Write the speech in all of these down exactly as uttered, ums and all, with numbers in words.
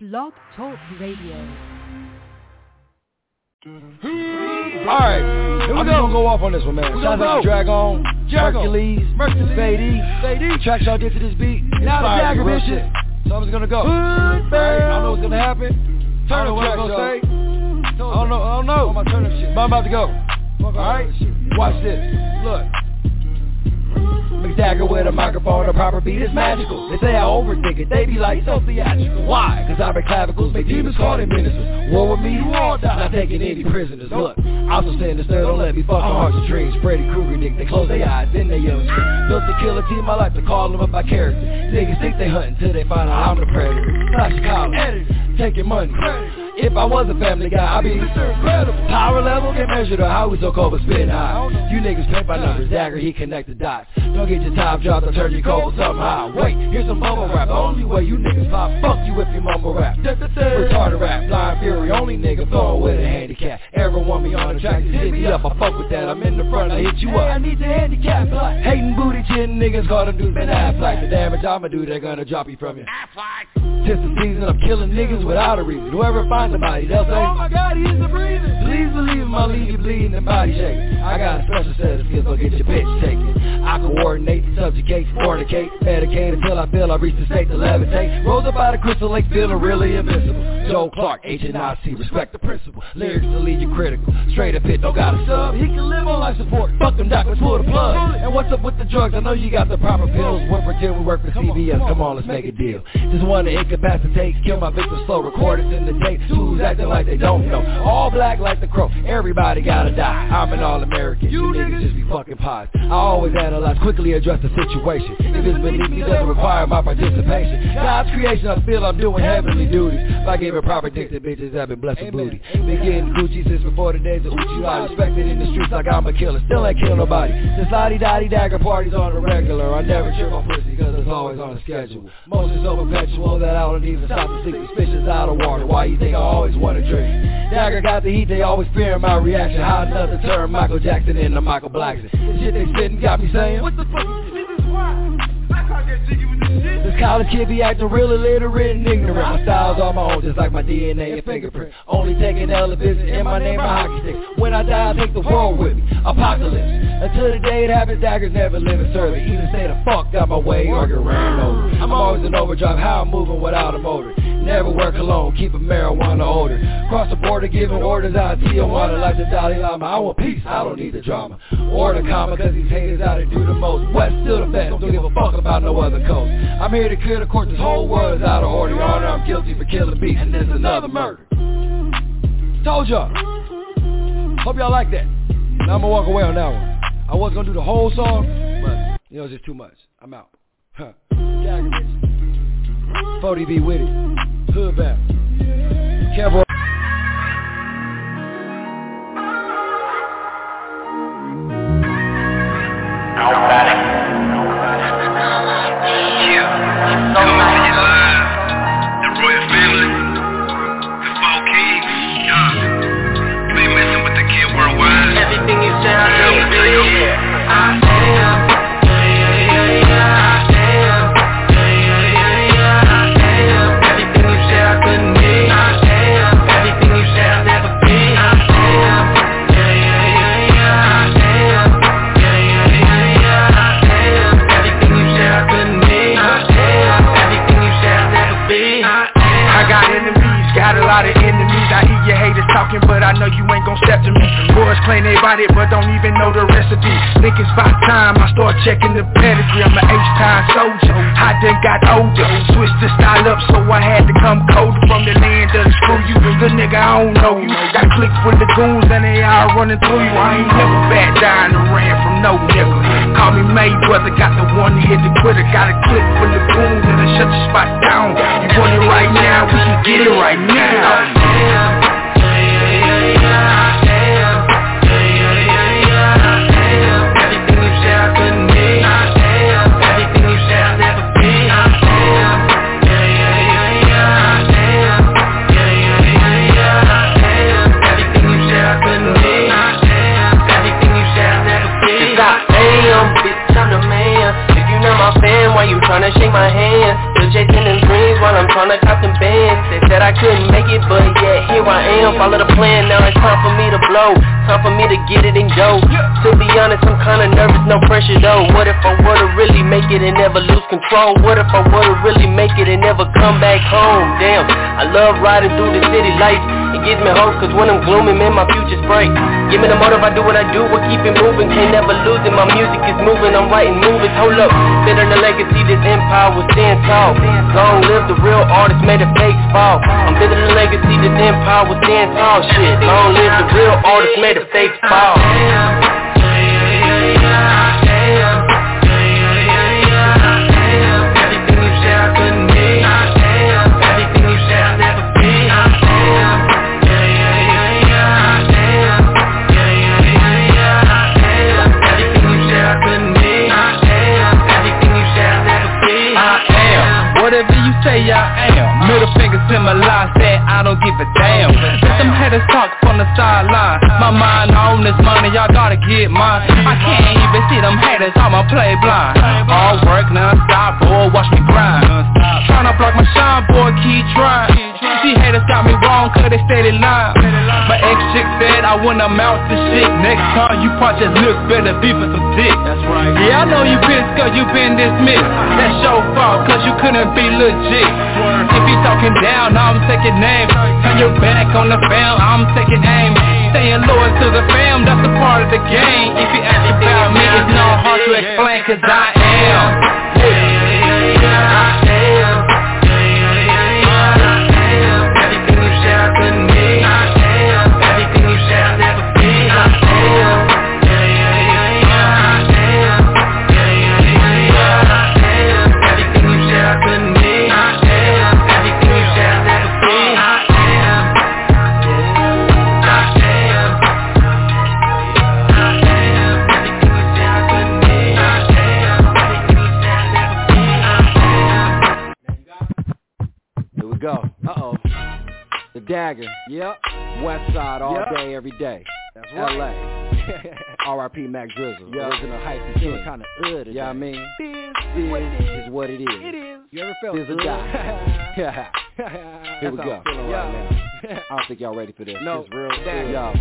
Blog Talk Radio. Alright, here we I'm go. gonna go off on this one, man. Shout out to Dragon, Hercules, Hercules, Fade E, tracks y'all did to this beat. Now the Dagger shit. So I'm just gonna go. Alright, I don't know what's gonna happen. Turn up track, gonna say. I don't know, I don't know. I'm about to go. Alright, watch this. Look. McDagger with a microphone, a proper beat is magical. They say I overthink it, they be like so theatrical. Why? Cause I break clavicles, make demons call them ministers. War with me, you all die, not taking any prisoners. Look, I'm so sinister, don't let me fuck on hearts and dreams. Freddy Krueger dick, they close their eyes, then they yell. Built to kill a team, I like to call them up by character. Niggas think they hunting till they find out I'm the predator. Flash collar, editor, taking money. If I was a family guy, I'd be incredible. Power level can measure to how we so cold but spin high. You niggas paint by numbers, Dagger, he connect the dots. Don't get your top dropped, I'll turn you cold somehow. Wait, here's some bubble rap, the only way you niggas pop. Fuck you if you mumble rap. Retarded rap, blind fury, only nigga throwing with a handicap. Everyone me on the track, just hit me up, I fuck with that. I'm in the front, I hit you up. I need the handicap, like hating booty chin niggas, call them dudes been Affleck. The damage I'ma do, they're gonna drop you from you. Tis the season, I'm killing niggas without a reason. Whoever finds somebody, they'll say, oh my god, he is the breathing. Please believe him, I'll leave you bleeding and body shaking. I got a special set of skills, so get your bitch taken. I coordinate, subjugate, fornicate, medicate until I feel I reach the state to levitate. Rose up out of Crystal Lake, feeling really invincible. Joe Clark, H N I C, respect the principle. Lyrics to lead you critical. Straight up hit, don't got a sub. He can live on life support. Fuck them doctors, pull the plug. And what's up with the drugs? I know you got the proper pills. One for ten, we work for C B S. Come on, let's make a deal. Just one to incapacitate, kill my victims slow, record it in the tape. Who's acting like they don't know? All black like the crow. Everybody gotta die. I'm an all-American. You, you niggas just be fucking pies. I always analyze, quickly address the situation. If it's beneath me, doesn't require my participation. God's creation, I feel I'm doing heavenly duties by giving proper dick to bitches that been blessed with booty. Been getting Gucci since before the days of Uchi. I respected in the streets like I'm a killer. Still ain't kill nobody. Since Lottie Dottie Dagger parties on the regular, I never trip on pussy cause it's always on the schedule. Most is so perpetual that I don't even stop to see suspicious out of water. Why you think I always wanna drink? Dagger got the heat, they always fearing my reaction. How another term, Michael Jackson into Michael Blackson. The shit they spittin' got me saying, what the fuck? This is why I can't get jiggy with this shit. This college kid be acting real illiterate and ignorant. My style's all my own, just like my D N A and fingerprint. Only taking elephants in my name, my hockey stick. When I die, I take the world with me. Apocalypse. Until the day it happens, Daggers never live in service. Either stay the fuck out my way or get ran over. I'm always in overdrive, how I'm moving without a motor. Never wear cologne, keep a marijuana odor. Cross the border, giving orders out to Tijuana like the Dalai Lama. I want peace, I don't need the drama. Or the comma, cause these haters out to do the most. West still the best, don't give a fuck about no other coast. I'm here to clear the court, this whole world is out of order. Your Honor, I'm guilty for killing beats, and this is another murder. Told y'all. Hope y'all like that. Now I'm gonna walk away on that one. I was gonna do the whole song, but you know it's just too much. I'm out. Huh. Dagger, bitch. forty B with it. Hood back. Careful. Nobody. You. Nobody. The Royal family. The four kings. Yeah. You ain't messing with the kid worldwide. Everything you say I know. Yeah. I am. Talking, but I know you ain't gon' step to me. Boys claim they bought it, but don't even know the recipe. Think it's about time I start checking the pedigree. I'm an H-time soldier, I done got older. Switched the style up, so I had to come colder. From the land of the screw you, the nigga I don't know you. Got click with the goons and they all running through you. I ain't never back down and ran from no nigga. Call me Mayweather, got the one to hit the quitter. Got a click with the goons and I shut the spot down. You want it right now, we can get it right now. Why you tryna shake my hand? Still chasing them dreams while I'm tryna cop them bands. They said I couldn't make it, but yeah, here I am. Follow the plan, now it's time for me to blow. Time for me to get it and go. To be honest, I'm kinda nervous, no pressure though. What if I were to really make it and never lose control? What if I were to really make it and never come back home? Damn, I love riding through the city lights. It gives me hope, cause when I'm gloomy, man, my future's bright. Give me the motive, I do what I do, we'll keep it moving. Can't never lose it, my music is moving. I'm writing movies, hold up. Better the legacy, this empire will stand tall. Long live the real artist, made the fakes fall. I'm better the legacy, this empire will stand tall. Shit, long live the real artist, made the fakes fall. Whatever you say I am. Middle fingers to my line, said I don't give a damn. Let them haters talk from the sideline. My mind on this money, y'all gotta get mine. I can't even see them haters, I'ma play blind. All work non-stop, boy, watch me grind. Tryna block my shine, boy, keep trying. These haters got me wrong, cause they steady lying. My ex-chick said I wouldn't amount to shit. Next time you punch his lips, better be for some dick. That's right. Yeah, I know you pissed cause you been dismissed. That's your fault, cause you couldn't be legit. If you talking down, I'm taking names. Turn your back on the fam, I'm taking aim. Staying loyal to the fam, that's a part of the game. If you ask about me, it's not hard to explain, cause I am. I am. Everything you say I couldn't be. I am. Everything you say I'll never be. I am. Everything you say I couldn't be. Go. Uh-oh. The Dagger. Yep. West Side all yep. day, every day. That's right. L A R I P Mac Drizzle. Yep. Original hype and feeling kind of good. Yeah, I mean, this is what it is. It is. You ever felt this? This a die. Here we go. Right now. I don't think y'all ready for this. No. It's real. Yo.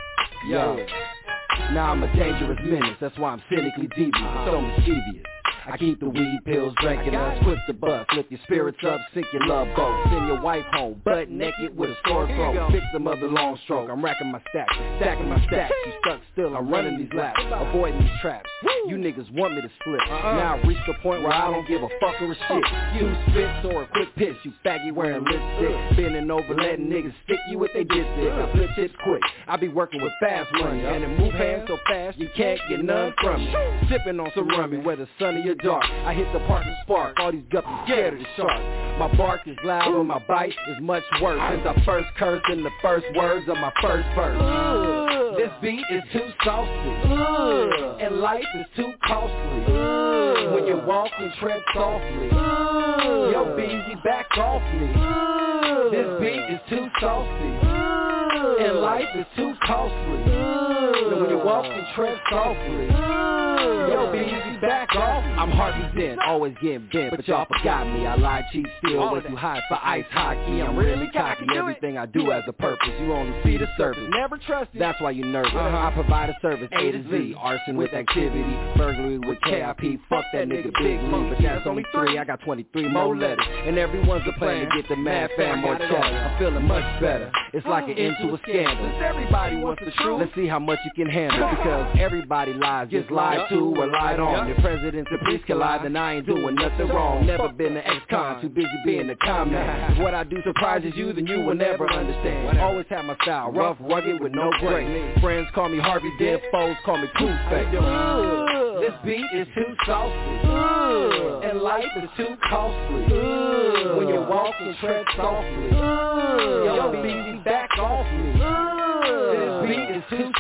Yo. Now I'm a dangerous menace. That's why I'm cynically devious. So mischievous. I keep the weed pills drinking us, quick to bust, lift your spirits up, sink your love boat, send your wife home, butt naked with a sore throat, victim of the long stroke, I'm racking my stacks, stacking my stacks, you stuck still, I'm running these laps, avoiding these traps, you niggas want me to slip, now I've reached the point where I don't give a fuck or a shit, you spits or a quick piss, you faggy wearing lipstick, bending over letting niggas stick you with they dipstick, I flip tips quick, I be working with fast money, and it move hands so fast you can't get none from me, sipping on some rummy, whether sunny or dark, I hit the park and spark, all these guppies scared of the shark. My bark is loud when my bite is much worse. Since I first cursed in the first words of my first verse. Ugh. This beat is too saucy, Ugh. And life is too costly. Ugh. When you walk and tread softly, Ugh. Yo, B Z, back off me. Ugh. This beat is too saucy, Ugh. And life is too costly. Ugh. When you walk and tread softly, Ugh. Yo, B Z, back off. I'm Harvey Dent, always getting bent, but y'all forgot me. I lie, cheat, steal, way too high for ice hockey. I'm really cocky, everything I do has a purpose. You only see the surface, never trust it. That's why you nervous. Uh-huh. I provide a service A to Z, arson with activity, burglary with K I P. Fuck that nigga Big Lee, but that's only three. I got twenty-three more letters, and everyone's a plan to get the mad fam more cheddar. I'm feeling much better. It's like an end to a scandal. Everybody wants the truth. Let's see how much you can handle, because everybody lies, just lied to or lied on. Your presidents and priests can lie, then I ain't doing nothing wrong. Never been an ex-con, too busy being a con man. If what I do surprises you, then you will never understand. Always have my style, rough, rugged, with no grace. Friends call me Harvey Dent, foes call me Two-Face. This beat is too saucy, and life is too costly. When you walk and tread softly, yo, B Z, back off me. This beat is too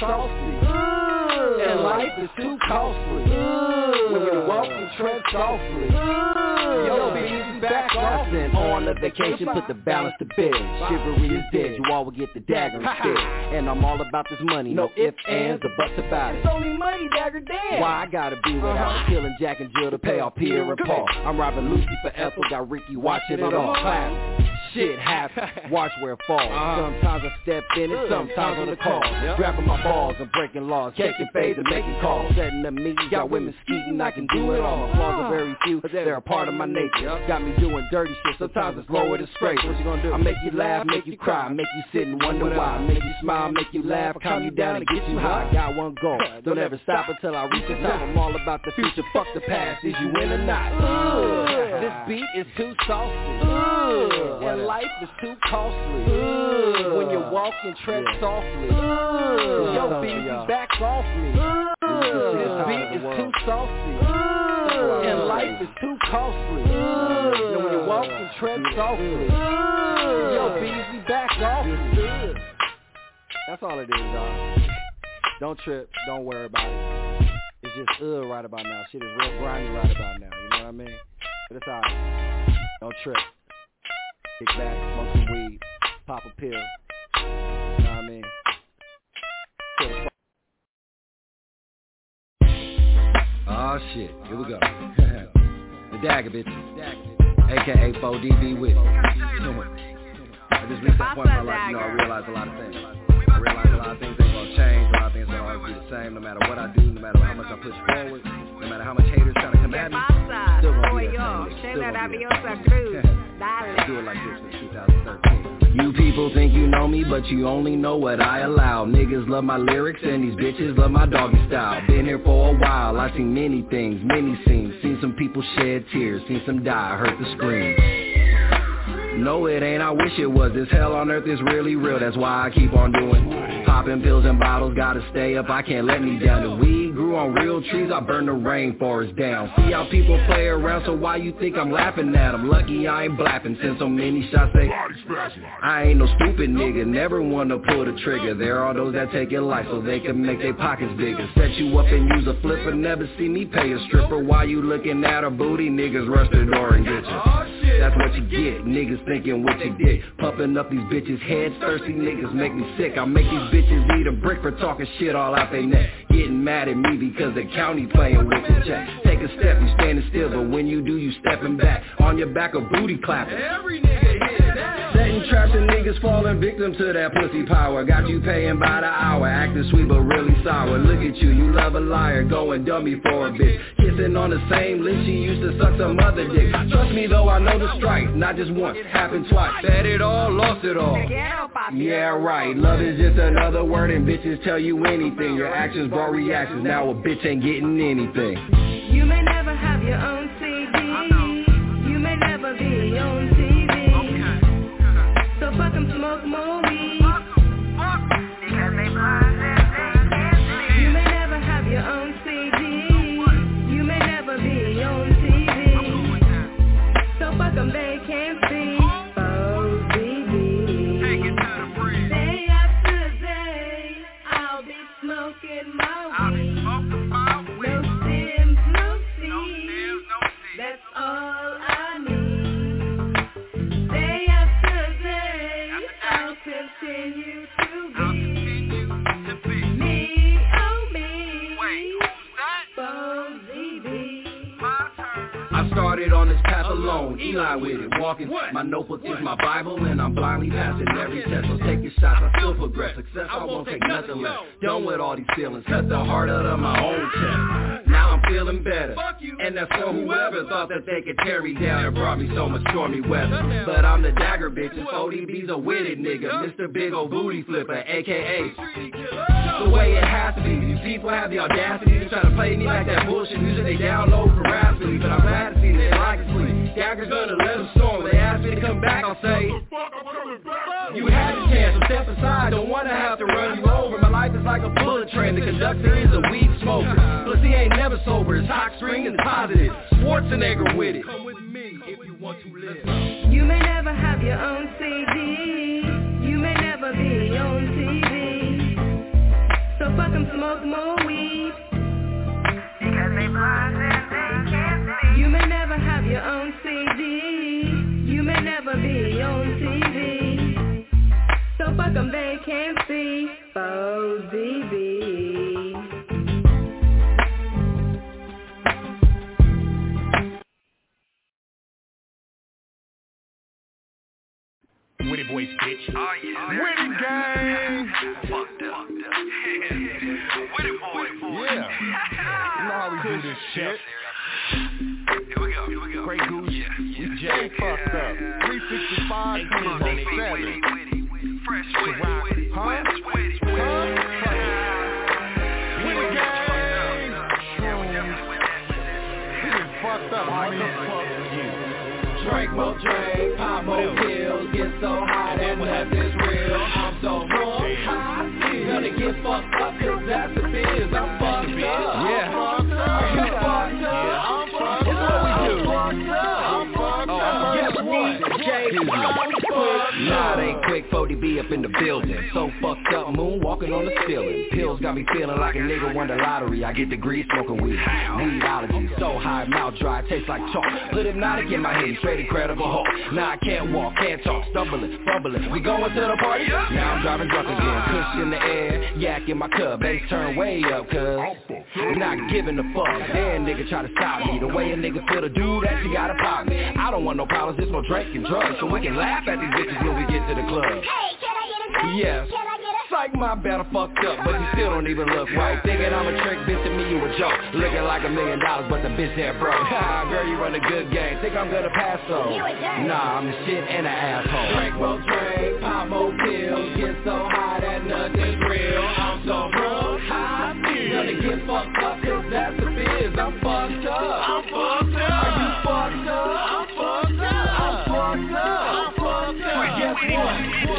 saucy, and life is too costly. When you walk and tread softly, Yo, Beezy back off. Sent on a vacation, put the balance to bed. Chivalry is dead, you all will get the dagger instead. And I'm all about this money, no ifs, ands, or buts about it. It's only money, Dagger Dan. Why I gotta be without killing Jack and Jill to pay off Peter and Paul. I'm robbing Lucy for Ethel, got Ricky watching it all. Class. Shit happens, watch where it falls. Sometimes I step in it, sometimes on the call. Grabbing my balls and breaking laws, taking fades and making calls. Setting up me, got women skeeting, I can do it all. My flaws are very few, they're a part of my nature. Got me doing dirty shit, sometimes it's lower to scrape. What you gonna do? I make you laugh, make you cry, make you sit and wonder why. Make you smile, make you laugh, calm you down and get you high. Got one goal, don't ever stop until I reach the top. I'm all about the future, fuck the past, is you in or not? Ugh. This beat is too saucy. Ugh. And life is too costly. Ugh. When you walk and tread yeah. softly. Ugh. Yo, Beezy, back off me. Ugh. This beat is too saucy. Ugh. And life is too costly. Ugh. And when you walk and tread softly. Ugh. Yo, Beezy, back off me. That's all it is, y'all. Don't trip, don't worry about it. It's just uh right about now. Shit is real grimy right about now. You know what I mean? But it's alright. Don't trip. Kick back, smoke some weed, pop a pill. You know what I mean? Oh shit, here we go. The Dagger bitch, A K A four D B with me. I just reached that point in my life, you know, I realized a lot of things. I realized a lot of things ain't gonna change, a lot of things gonna always be the same, no matter what I do, no matter how much I push forward, no matter how much haters try to come at me, still gonna be that same. Still gonna be that same. Let's do it like this for two thousand thirteen. You people think you know me, but you only know what I allow. Niggas love my lyrics and these bitches love my doggy style. Been here for a while, I seen many things, many scenes. Seen some people shed tears, seen some die, heard the scream. No, it ain't, I wish it was. This hell on earth is really real, that's why I keep on doing. Popping pills and bottles, gotta stay up, I can't let me down. The weed grew on real trees, I burn the rainforest down. See how people play around, so why you think I'm laughing at them? Lucky I ain't blapping, since so many shots they I ain't no stupid nigga, never wanna pull the trigger. There are those that take your life so they can make their pockets bigger. Set you up and use a flipper, never see me pay a stripper. While you looking at her booty, niggas rush the door and get you. That's what you get, niggas thinking what you did. Pumping up these bitches' heads, thirsty niggas make me sick. I make these bitches eat a brick for talking shit all out they neck. Getting mad at me because the county playing with your check. Take a step, you standing still, but when you do, you stepping back. On your back a booty clapping. Every nigga hit that. Setting traps and niggas falling victim to that pussy power. Got you paying by the hour, acting sweet but really sour. Look at you, you love a liar, going dummy for a bitch. Kissing on the same lips she used to suck some other dick. Trust me though, I know the strike, not just once, happened twice. Bet it all, lost it all. Yeah, right, love is just another word and bitches tell you anything. Your actions brought reactions, now a bitch ain't getting anything. You may never have your own C D, you may never be on T V, so fuck 'em, smoke more weed, because they blind and they can't see. You may never have your own C D, you may never be on T V, so fuck 'em, they can't see. Oh, baby, take it to the bridge. Day after day, I'll be smoking my weed. No stems, no seeds, that's all I need. Day after day, I'll continue to be me, oh me, for Z B. I started on this path alone, Eli with it, walking. My notebook is my Bible and I'm blindly passing every test. So take your shots, I still progress. Success, I won't take nothing less. Done with all these feelings, cut the heart out of my own chest. Now I'm feeling better, and that's for whoever thought that they could tear me down and brought me so much stormy weather. But I'm the Dagger bitch, and O D B's a witted nigga, Mister Big Ol' Booty Flipper, A K A the way it has to be. These people have the audacity to try to play me like that bullshit music they download for rapidly. But I'm glad to see that I can sleep. Dagger's gonna let them storm. When they ask me to come back, I'll say, you had a chance, so step aside. Don't wanna have to run you over. My life is like a bullet train. The conductor is a weed smoker. Plus he ain't never sober. It's hot string and positive. Schwarzenegger with it. Come with me if you want to live. You may never have your own C D, you may never be on T V, so fuck 'em, smoke more weed, because they blind and they can't see. You may never have your own voice, bitch. Oh yeah. With it, gang. Fucked up. With it, boy. Yeah. You know how we do this shit. Here we go. Here we go. Grey Goose. Yeah. We Jay fucked up. three sixty-five. Come on, seven. witty, witty, witty. Fresh, witty, Rock. witty, Huh? witty, witty, witty. With it, gang. We been fucked up, homie. Drink more drink, pop more pills, get so high that nothing's real. I'm so wrong, high, gonna get fucked up cause that's the biz. I'm fucked up. Yeah. I'm fucked up. Are you fucked up? I'm fucked up. I'm fucked up. I'm fucked up. Guess what? Jay, I'm fucked up. Nah, it ain't quick, forty B up in the building. So fucked up, moon walking on the ceiling. Pills got me feeling like a nigga won the lottery. I get degrees smoking weed. Weedology, so high, mouth dry, tastes like chalk. Put hypnotic in my head, straight incredible hulk. Now I can't walk, can't talk, stumbling, fumbling. We going to the party? Now I'm driving drunk again. Kush in the air, yak in my cup. Bass turn way up, cuz not giving a fuck. Then nigga try to stop me. The way a nigga feel to do that, you gotta pop me. I don't want no problems, it's no drinking drugs. So we can laugh at these bitches when we get to the club. Hey, can I get a drink? Yes. Can I get a Psych, my better fucked up, but you still don't even look right. Thinking I'm a trick, bitch, to me you a joke. Looking like a million dollars, but the bitch there broke. Ha, girl, you run a good game. Think I'm gonna pass though? You a jerk. Nah, I'm the shit and an asshole. Drink more drink, pop more pills, get so high that nothing's real. I'm so drunk, high, gonna get fucked up cause that's the biz. I'm fucked up. I'm fucked up. Are you fucked up? I'm fucked up. I'm fucked up. I'm fucked up. Guess what?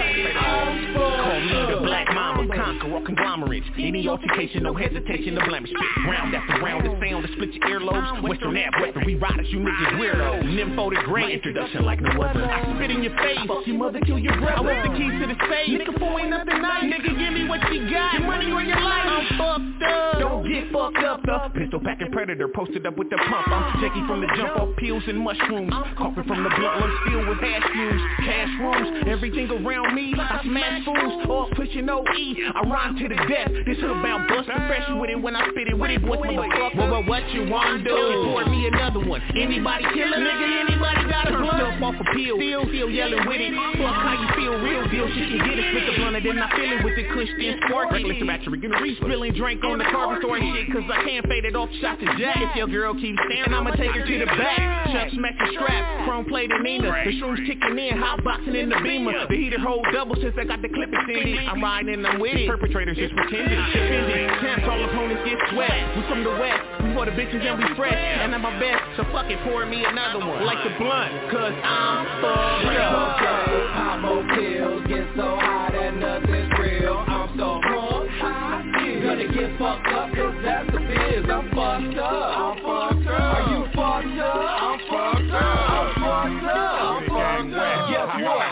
I'm fucked up. Call me the black mama, conqueror, conglomerate. Any altercation, no hesitation to blemish. Spit round after round, the sound to split your earlobes. Western Ave, Western, we riders, you niggas weirdos. Nympho the great introduction like no other. I spit in your face, fuck your mother, kill your brother. I want the keys to the safe, nigga, fool ain't nothing nice. Nigga, give me what you got, your money or your life. I'm fucked up, don't get fucked up, though. Pistol packing predator, posted up with the pump. I'm checking from the jump off pills and mushrooms. Coughing from the blunt, I'm still with hash fumes. Cash rooms, everything around me, I smash fools. Off pushing O E, I rhyme to the death. This hoodbound bustin' fresh with it when I spit it with it, boys, motherfucker. Well, well, what you wanna do? Pour me another one. Anybody kill a nigga, anybody got a blunt? Stuff off a pill, still, still yelling with it. Fuck how you feel, real deal, she can get it. Spit the blunt and then I feel it with the kush, then spark. Reckless battery, gonna re-spilling drink on the carbon store and shit, cause I can't fade it off, shot to jack. If your girl keeps staring, I'ma take her to the back. Chuck smack the strap, chrome plate and Nina. The shrooms kicking in, hot boxing in the beamer. The heater hold double since I got the clip extended. I'm riding and I'm with it. Perpetrators just pretending. Defending. Champs, all opponents get sweat. We from the west. We for the bitches and we fresh. And I'm my best. So fuck it, pour me another one. Like the blunt. Cause I'm fucked up. Pop more pills, get so high that nothing's real. I'm so wrong, high, gonna get fucked up cause that's the biz. I'm fucked up. I'm fucked up. Are you fucked up? I'm fucked up. I'm fucked up. I'm fucked up. Guess what?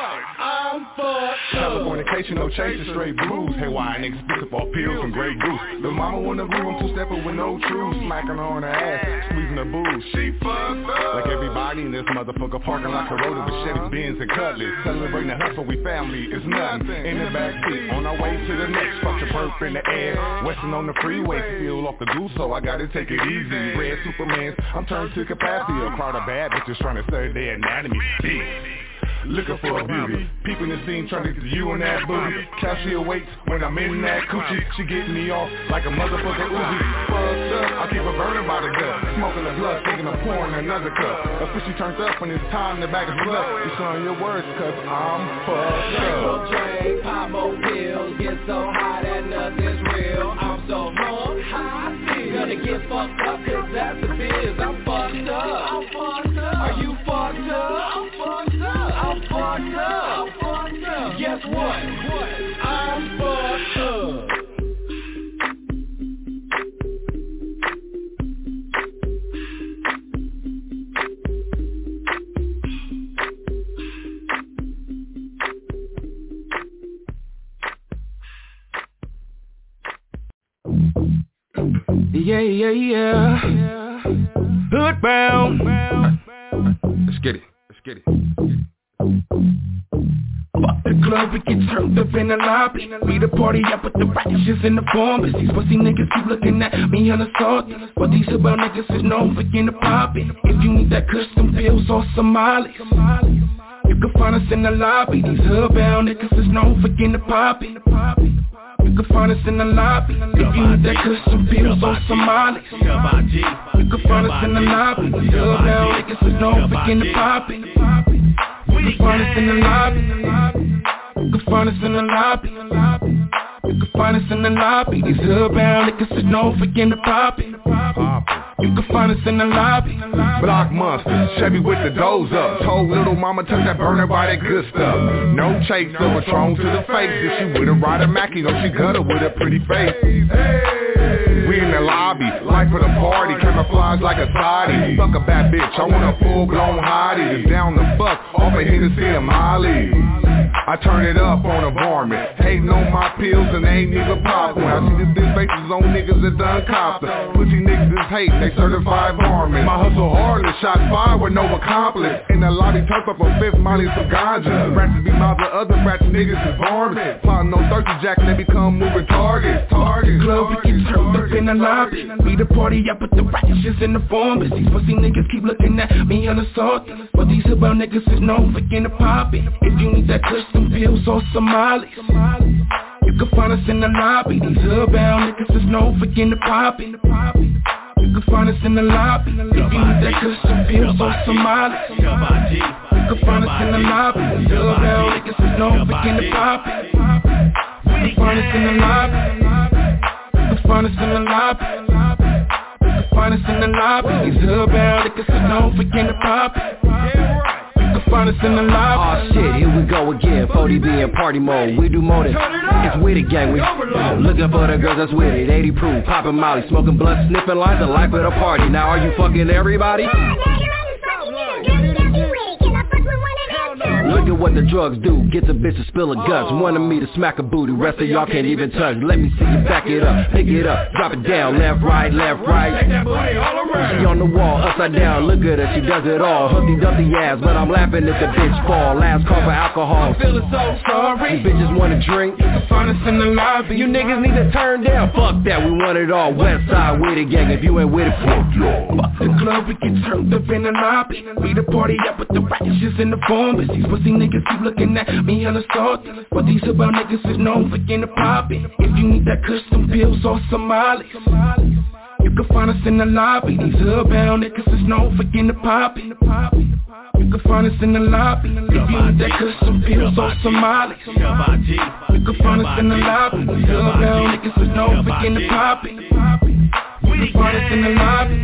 I'm fucked up. Californication, no chaser, straight blues. Hey, why niggas pick up all pills from Grey Goose? The mama wanna groove, I'm two-stepping with no truth. Smacking her on her ass, squeezing her boobs. She fucked up. Like everybody in this motherfucker parking like a road with Chevy, Benz, and Cutlass. Celebrating the hustle, we family, it's nothing. In the backseat, on our way to the next. Fuck the perp in the air. Western on the freeway, feel off the goose, so I gotta take it easy. Red Supermans, I'm turned to capacity. A crowd of bad bitches trying to study their anatomy. Looking for a beauty, peeping the scene, trying to get you in that booty. Cashier waits when I'm in that coochie. She getting me off like a motherfucker Uzi. Fucked up, I keep her burning by the gut. Smoking the blood, thinking of pouring another cup. Officially turns up when it's time to back his blood. You showing your words, cause I'm fucked up. Drink more drink, pop more pills, get so high that nothing's real. I'm so wrong, high, gonna get fucked up cause that's the biz. I'm fucked up. I'm fucked up. Are you fucked up? I'm fucked up. I'm fucked up. I'm fucked up. Guess what? What? I'm fucked up. Yeah, yeah, yeah. Hood bound. Let's get it. Let's get it. Fuck the club, we get turned up in the lobby. We the party up with the righteous in the form. These pussy niggas keep looking at me unassaulted. But these about niggas is known for getting poppin'. If you need that custom pills or Somalis, if can find us in the lobby. These hood-bound niggas is known for getting the poppy. You can find us in the lobby. If you need that custom bills or Somalis. You can find us in the lobby. These hood-bound niggas is known for getting the poppy. You can find us in the lobby. You can find us in the lobby. You can find us in the lobby. These hood-bound niggas is known for getting the poppy. You can find us in the lobby. Block monster, Chevy with the doors up. Told little mama touch that burner by that good stuff. No chaser, Patron to the face. If she with a rider Mackie, though she gutter with a pretty face. Hey. We in the lobby, life for the party. Camouflage like a side. Fuck a bad bitch, I want a full-blown hottie. Just down the fuck, off of Hennessy and Molly. I turn it up on a varmint. Hating on my pills and they ain't even poppin'. I see the dick faces on niggas that done copped her. Pussy niggas is hating, they certified varmint. My hustle hard and shot fire with no accomplice. In the lobby, turf up a fifth, Molly some ganja. Rats be mouths of other rats, niggas is varmint. Plotting no thirsty jack, they become moving targets. Targets. Club, we get turned up in the lobby. We the party up with the ratchets in the form. But these pussy niggas keep looking at me unassaulted. But these about niggas is known for getting poppy. If you need that custom bills or Somalis. You can find us in the lobby. These hood-bound niggas is known for getting poppy. You can find us in the lobby. If you need that custom bills or Somalis. You can find us in the lobby. These hood-bound niggas is known for getting poppy. You can find us in the lobby. You can find us in the lobby. You can find us in the lobby. These hood-bound niggas is known for getting poppy. Find us in the lobby. Oh shit, here we go again. forty B in party mode. We do more than it's with it, gang. We looking for the girls that's with it. eighty proof, popping Molly, smoking blunt, sniffing lines. The life of the party. Now are you fucking everybody? Look at what the drugs do. Gets a bitch to spill her guts. Wanted me to smack a booty. Rest of y'all can't even touch. Let me see you back it up. Pick it up. Drop it down. Left, right, left, right. She on the wall. Upside down. Look at her. She does it all. Humpty Dumpty ass. But I'm laughing at the bitch fall. Last call for alcohol. Feeling so sorry. You bitches wanna drink. You can find us in the lobby. You niggas need to turn down. Fuck that. We want it all. West side with it, gang. If you ain't with it, fuck y'all. The club, we get turned up in the lobby. We the party up with the ratchets in the form. But these pussy niggas keep looking at me unassaulted. But these about niggas is known for getting poppy. If you need that custom bills or Somalis. You can find us in the lobby. These hood-bound niggas is known for getting poppy. You can find us in the lobby. If you need that custom bills or Somalis. You can find us in the lobby. These hood-bound niggas is known for getting poppy. You can find us in the lobby.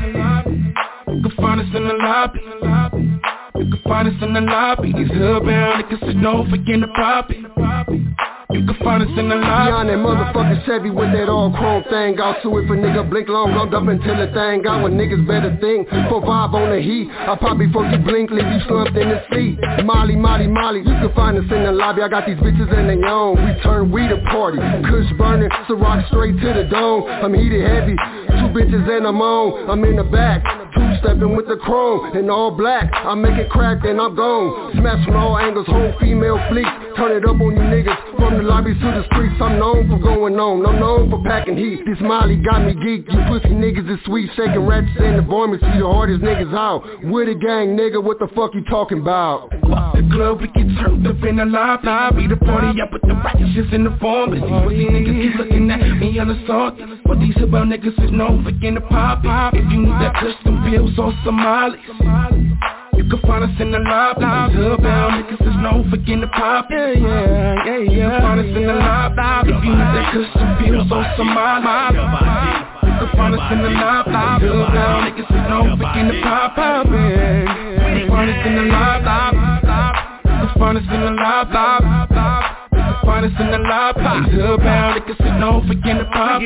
You can find us in the lobby. You can find us in the lobby. These hood-bound niggas is known for getting poppy. You can find us in the lobby. Beyond that motherfucking Chevy with that all chrome thing. Out to it for nigga blink long, rolled up until the thing out when niggas better think. four five on the heat. I pop before you blink, leave you slumped in the seat. Molly, Molly, Molly. You can find us in the lobby. I got these bitches in they own. We turn we the party. Kush burning, so rock straight to the dome. I'm heated heavy. Two bitches and I'm on. I'm in the back. Two-stepping with the chrome in all black. I make it crack and I'm gone. Smash from all angles, whole female fleets. Turn it up on you niggas. From the lobby to the streets, I'm known for going on. I'm known for packing heat. This Molly got me geeked. You pussy niggas is sweet. Shaking rats in the varmints. See the hardest niggas out. With a gang, nigga, what the fuck you talking about? The club, we get turned up in the lobby. The party up with the ratchets in the form. But these pussy niggas keep looking at me unassaulted. But these about niggas is known for getting poppy. If you need that custom bills or Somalis. You can find us in the lobby. These hood-bound niggas is known for getting poppy. Yeah, yeah, yeah, yeah. You can find us in the lobby. If you need that custom bills or Somalis. You can find us in the lobby. These hood-bound niggas is known for getting poppy. You can find us in the lobby. You can find us in the lobby. Find us in the lobby. These hood-bound niggas is known for getting poppy.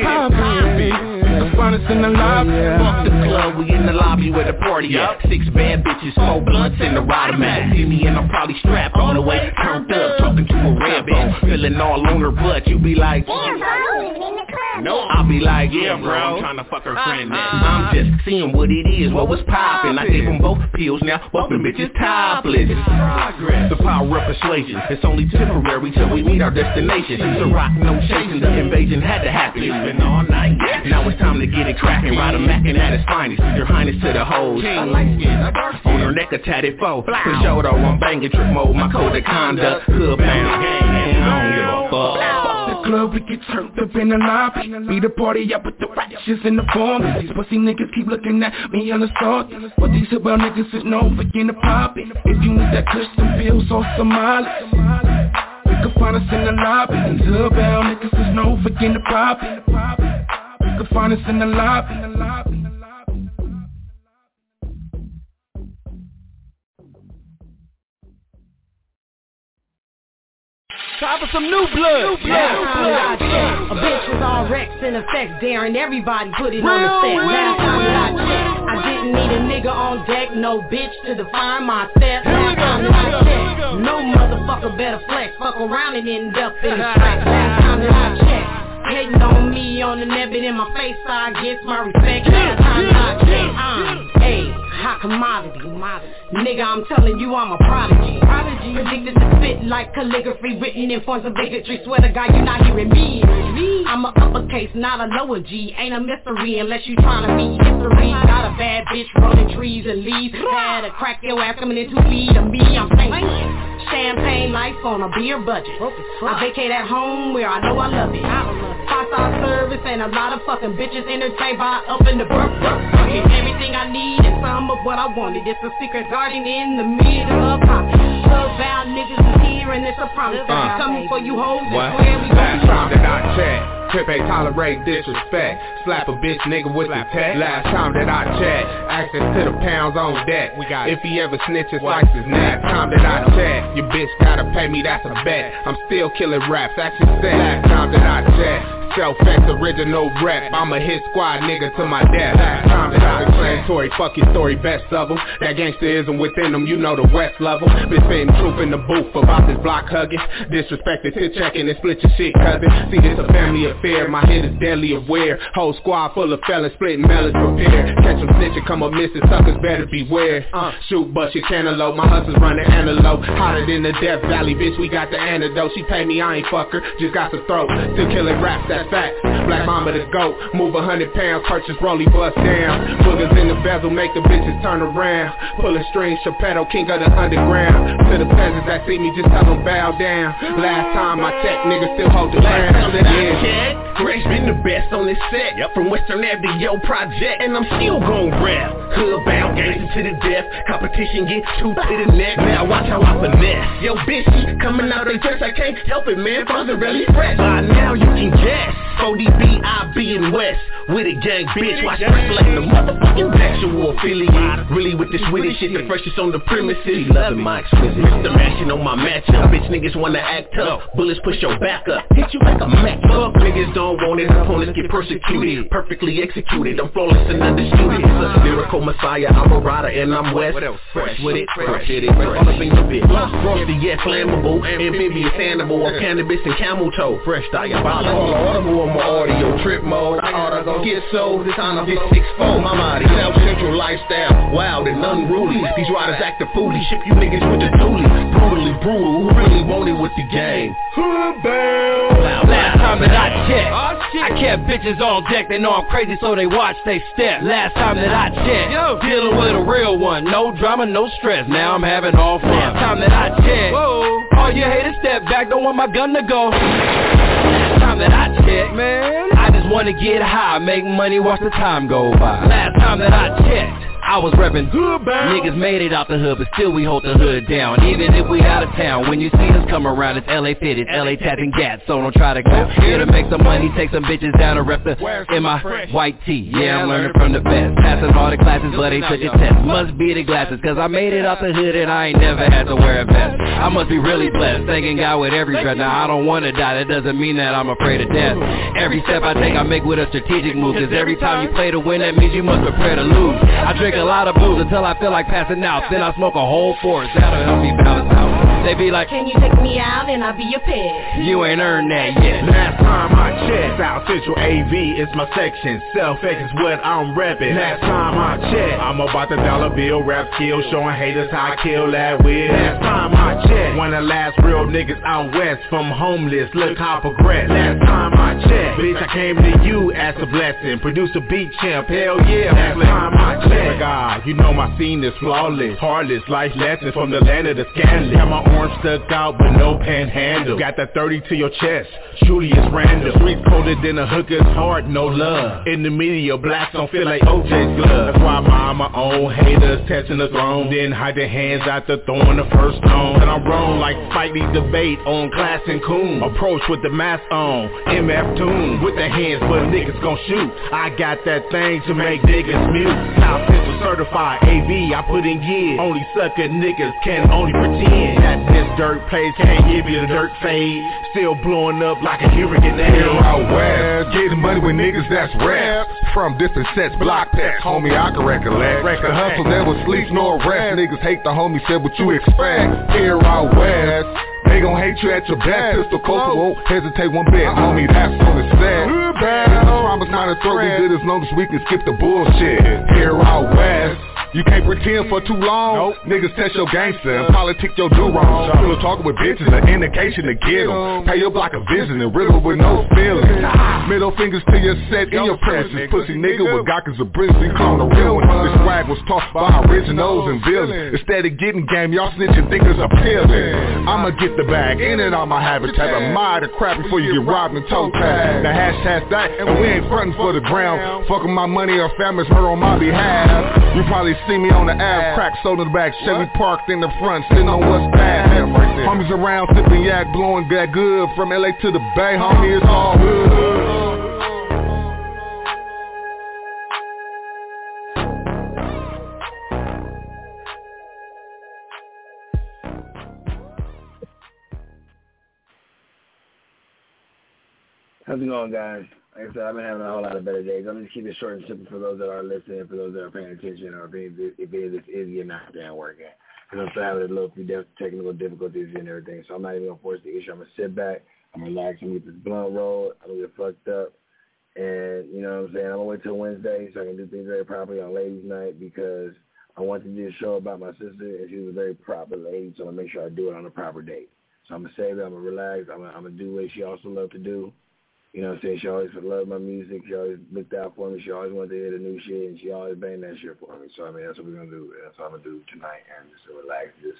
You can find us in the lobby. Fuck the club, we in the lobby where the party at. Six bad bitches, four blunts in the rider mat. See me and I'm probably strapped on the way, turned up, talking to a red bone. Feeling all on her butt, you be like, damn bro, in the club, Nope. I'll be like, yeah, bro, I'm trying to fuck her friend now. I'm just seeing what it is, what was poppin'. I gave them both pills, now both them bitches topless. The power of persuasion, it's only temporary till we meet our destination. So rock, no chasing, the invasion had to happen. It's been all night, now it's time to get it crackin'. Ride a mackin' at its finest, your highness to the hoes. On her neck a tatted foe, for show though I'm banging trick mode. My code of conduct, hood bound, and I don't give a fuck. The club, we get turned up in the lobby. Be the party up with the righteous in the form. These pussy niggas keep looking at me on the salt. But these hillbilly niggas is known for getting a poppin'. If you need that custom bills or Somali, you can find us in the lobby. These hillbilly niggas is known for getting a poppin'. You can find us in the lobby. Time for some new blood. New blood. Last time that I checked, a bitch with all Rex and effects, daring everybody put it real, on the set. Real, Last time real, that I checked, I didn't need a nigga on deck, no bitch to define my step. Last time that I checked, no motherfucker better flex, fuck around and end up in the track. Last time that I checked, hating on me on the net, but in my face I get my respect. Last time that I checked, I'm a hot commodity. Nigga, I'm telling you I'm a prodigy. Prodigy, addicted to spit like calligraphy, written in forms of bigotry. Swear to God, you're not hearing me. I'm a uppercase, not a lower G. Ain't a mystery unless you trying to meet history. Got a bad bitch rolling trees and leaves. Had to crack your ass coming into lead of me. I'm saying champagne life on a beer budget. I vacate at home where I know I love it. Five-star service and a lot of fucking bitches entertained by up in the brook. Fucking everything I need and some of what I wanted. It's a secret garden in the middle of pocket. Love-bound niggas is here and it's a promise that uh, we coming for you hoes and where we Last time that I checked, Trip ain't tolerate disrespect. Slap a bitch nigga with the tech. Last time that I checked, access to the pounds on deck. We got if he ever snitches, slice his neck. Time that I checked, your bitch gotta pay me, that's a bet. I'm still killing raps, action set. Last time that I checked, Self-X original rep, I'm a hit squad nigga to my death. Last time that I explanatory, fuck your story, best of them. That gangsterism within them, you know the West level. Been spitting truth in the booth about this block hugging. Disrespected, tit checking and split your shit cousin. See this a family affair, my hit is deadly aware. Whole squad full of fellas, splitting melons prepared. Catch them snitching, come up missing, suckers better beware. Uh, shoot bust your cantaloupe, my hustle's running antelope. Hotter than the Death Valley, bitch, we got the antidote. She pay me, I ain't fuck her, just got some throat. Still killing raps, that's fact. Black mama the goat, move a hundred pounds, purchase rollie bust down. Boogers in the bezel, make the bitches turn around. Pulling strings, Chappelle, king of the underground. To the peasants that see me, just tell them bow down. Last time I checked, niggas still hold the ground. Last time that I checked, Greg's been the best on this set. Yep. From Western Ave to Yo Project, and I'm still gon' rap. Hood bound, gangster to the death. Competition gets two to the neck. Now watch how I finesse. Yo bitch, coming out of dress, I can't help it, man. Father really fresh. By now you can guess. O D B, I B in West. With a gang bitch, watch me like the motherfucking sexual affiliate. Really with this witty shit, the freshest on the premises. Loving my exquisite. Mister Mashing on my matchup. Bitch niggas wanna act tough. Bullets push your back up. Hit you like a Mac. Fuck niggas don't want it. Opponents get persecuted. Perfectly executed. I'm flawless and undisputed. It's a lyrical messiah. I'm a rider and I'm West. Fresh with it, fresh with it. All up in your bit. Frosty, yeah, flammable. Amphibious animal. Or cannabis and camel toe. Fresh diabolical. Audible on my audio. Trip mode. I ought to go get sold. This honor this six four. My body. South Central lifestyle. Wild and unruly. These riders act a foolie. Ship you niggas with the toolie. Brutally brutal. Who really want it with the game? Hood bound. Last time that I checked, I kept bitches on deck. They know I'm crazy, so they watch they step. Last time that I checked, dealing with a real one. No drama, no stress. Now I'm having all fun. Last time that I checked, all you haters step back. Don't want my gun to go. Last time that I checked, man, I just wanna get high, make money, watch the time go by. Last time that I checked, I was reppin' hood bound. Niggas made it out the hood, but still we hold the hood down. Even if we out of town, when you see us come around, it's L A fitted, L A tapping gats, so don't try to go. Here to make some money, take some bitches down to rep the in my white tee. Yeah, I'm learning from the best. Passing all the classes, but ain't took a test. Must be the glasses, cause I made it out the hood and I ain't never had to wear a vest. I must be really blessed, thanking God with every breath. Now I don't wanna die, that doesn't mean that I'm afraid of death. Every step I take, I make with a strategic move, cause every time you play to win, that means you must prepare to lose. I drink a lot of booze until I feel like passing out, then I smoke a whole forest, that'll help me balance out. They be like, can you take me out and I'll be your pet? You ain't earned that yet. Last time I checked, South Central A V is my section. Self-X is what I'm reppin'. Last time I checked, I'm about the dollar bill rap skill, showing haters how I kill that with. Last time I checked, one of the last real niggas out west from homeless, look how I progress. Last time I checked, bitch I came to you as a blessing. Produce a beat champ, hell yeah. Last time I checked, God, you know my scene is flawless. Heartless life lesson from the land of the scandalous. Got my arm stuck out but no panhandle. Got that thirty to your chest, truly it's random. Streets colder than a hooker's heart, no love. In the media, blacks don't feel like O J's glove. That's why my my own haters testing the throne. Then hide their hands after throwing the first stone. And I'm wrong like fight these debate on Class and Coon. Approach with the mask on, M F tune. With the hands but niggas gon' shoot. I got that thing to make niggas mute. South Central certified A V, I put in years. Only sucker niggas can only pretend that this dirt place can't give you the dirt fade. Still blowing up like a hurricane. Here out west, getting money with niggas that's rap. From different sets, block packs, homie I can recollect. The hustle never sleeps nor rest. Niggas hate the homie, said what you expect. Here out west, they gon' hate you at your best. Pistol closer, won't hesitate one bit, homie, that's on the set. This promise not a throw, we good as long as we can skip the bullshit. Here out west, you can't pretend for too long. Nope. Niggas test your gangster and politic your do wrong. Still talking with bitches, an indication to get them. Pay your block a vision and riddle with no feelings. Middle fingers to your set in your premises. Pussy nigga with gawkers of bricks, we clone the real one. This swag was taught by originals and villains. Instead of getting game, y'all snitching thinkers appealing. I'ma get the bag, in and out my habitat. Admire the crap before you get robbed and toe tagged. The hashtag that, and we ain't frontin' for the ground. Fucking my money or family's hurt on my behalf. You probably see me on the Ave, crack soda in the back, Chevy parked in the front, sitting on what's bad. Homies around sipping yak, blowing that good. From L A to the Bay, homie, it's all good. How's it going, guys? Like I said, I've been having a whole lot of better days. I'm just keeping it short and simple for those that are listening, for those that are paying attention, or if any of this, if any of this is getting out there and working. Because I'm still having a little few technical difficulties and everything, so I'm not even going to force the issue. I'm going to sit back, I'm going to relax, I'm going to get this blunt rolled, I'm going to get fucked up, and, you know what I'm saying, I'm going to wait till Wednesday so I can do things very properly on Ladies' Night, because I wanted to do a show about my sister, and she was a very proper lady, so I'm going to make sure I do it on a proper date. So I'm going to save it, I'm going to relax, I'm going to do what she also loved to do. You know what I'm saying? She always loved my music. She always looked out for me. She always wanted to hear the new shit, and she always banged that shit for me. So, I mean, that's what we're going to do. That's what I'm going to do tonight, and just to relax, just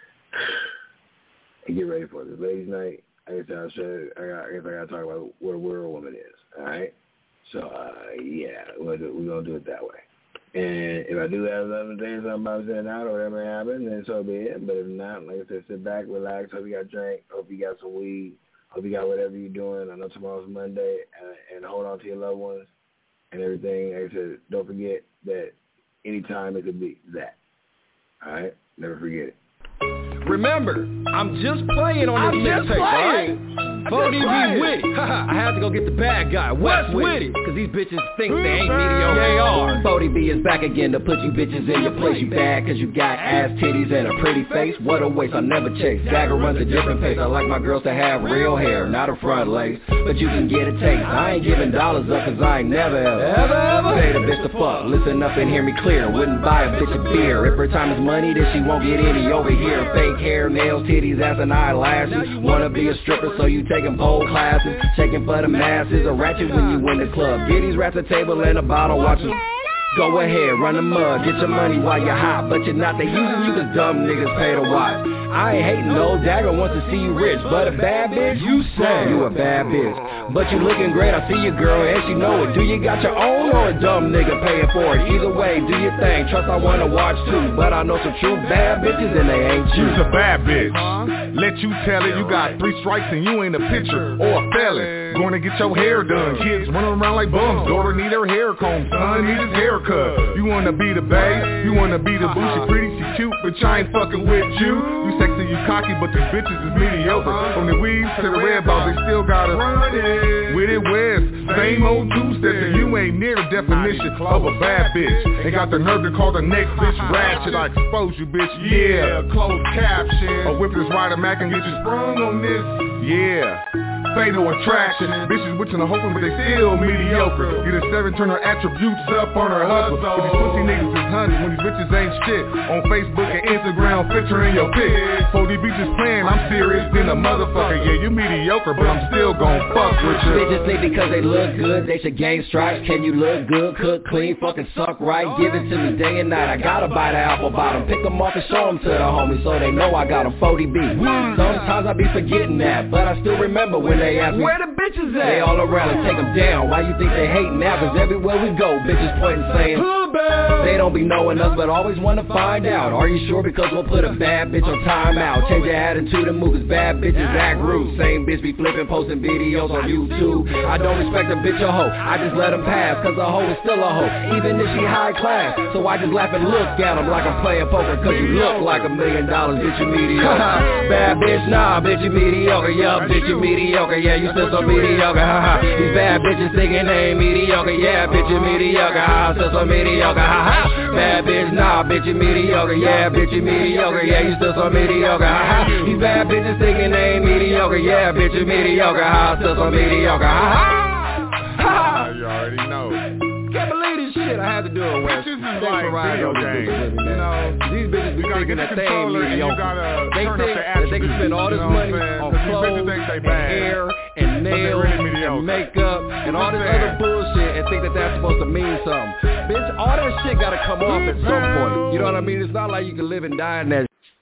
and get ready for this. Ladies' Night, I guess I'll show, I, got, I guess I got to talk about what a world woman is, all right? So, uh, yeah, we're going to do it that way. And if I do have other things I'm about to send out or whatever happens, then so be it. But if not, like I said, sit back, relax, hope you got a drink, hope you got some weed. Hope you got whatever you're doing. I know tomorrow's Monday, and, and hold on to your loved ones and everything. Like I said, don't forget that anytime it could be that. All right? Never forget it. Remember, I'm just playing on this mixtape, right? four D B Witty. I had to go get the bad guy, West Witty, cause these bitches think they ain't mediocre. They are. four D B is back again to put you bitches in your place. You bad cause you got ass, titties, and a pretty face. What a waste, I never chase. Dagger runs a different pace. I like my girls to have real hair, not a front lace. But you can get a taste. I ain't giving dollars up cause I ain't never ever Ever, ever paid a bitch to fuck. Listen up and hear me clear. Wouldn't buy a bitch a beer. If her time is money, then she won't get any over here. Fake hair, nails, titties, ass, and eyelashes. Wanna be a stripper, so you taking pole classes. Shaking for the masses, a ratchet when you in the club. Get these rats a table and a bottle, watch them. Go ahead, run the mud, get your money while you're hot. But you're not, they using you cause dumb niggas pay to watch. I ain't hating, no, Dagger wants to see you rich. But a bad bitch, you say you a bad bitch. But you looking great, I see you girl, and she know it. Do you got your own or a dumb nigga paying for it? Either way, do your thing, trust I wanna watch too. But I know some true bad bitches and they ain't you. You's a bad bitch. Let you tell it, you got three strikes and you ain't a pitcher or a felon. Going to get your hair done. Kids running around like bums. Daughter need her hair combed. Son need his haircut. You wanna be the bae, you wanna be the boo. She pretty, she cute, but I ain't fucking with you. You sexy, you cocky, but these bitches is mediocre. From the weeds to the red balls, they still gotta run it. With it west, same old two steps, and you ain't ain't near the definition of a bad bitch. Ain't got the nerve to call the next bitch ratchet. I expose you, bitch, yeah. Closed caption. A whip this rider Mac and get you sprung on this, yeah. Fatal attraction. Bitches witching and hoping, but they still mediocre. Get a seven, turn her attributes up on her hustle. But these pussy niggas is hundred when these bitches ain't shit. On Facebook and Instagram, featuring your pic. four D B just playing, I'm serious, then a motherfucker. Yeah, you mediocre, but I'm still gon' fuck with you. Bitches think because they look good, they should gain stripes. Can you look good, cook clean, fucking suck right? Give it to me day and night. I gotta buy the apple bottom, pick them off and show them to the homies so they know I got a four D B. Sometimes I be forgetting that, but I still remember when they ask me where the bitches at? They all around and take them down. Why you think they hating now? Cause everywhere we go, bitches pointing saying they don't be knowing us, but always wanna find out. Are you sure? Because we'll put a bad bitch on timeout. Change your attitude and move, cause bad bitches act rude. Same bitch be flipping, posting videos on YouTube. I don't respect a bitch or hoe, I just let them pass, cause a hoe is still a hoe, even if she high class. So I just laugh and look at them like I'm playing poker, cause you look like a million dollars, bitch, you mediocre. Bad bitch, nah, bitch, you mediocre. Yeah, bitch, you mediocre. Yeah, you still so mediocre, haha. These bad bitches thinking they ain't mediocre. Yeah, bitch, you mediocre, haha. Still so mediocre, haha. Bad bitch, nah, bitch, you mediocre. Yeah, bitch, you mediocre. Yeah, you still so mediocre, haha. These bad bitches thinking they ain't mediocre. Yeah, bitch, you mediocre, haha. Still so mediocre, haha. You already know. Can't believe this shit. I had to do it, Wes. Bitches is like video games. You know, these bitches be thinking that they ain't mediocre. They think that they can spend all this money on clothes and hair and nails and makeup and all this other bullshit and think that that's supposed to mean something. Bitch, all that shit gotta come off at some point. You know what I mean? It's not like you can live and die in that.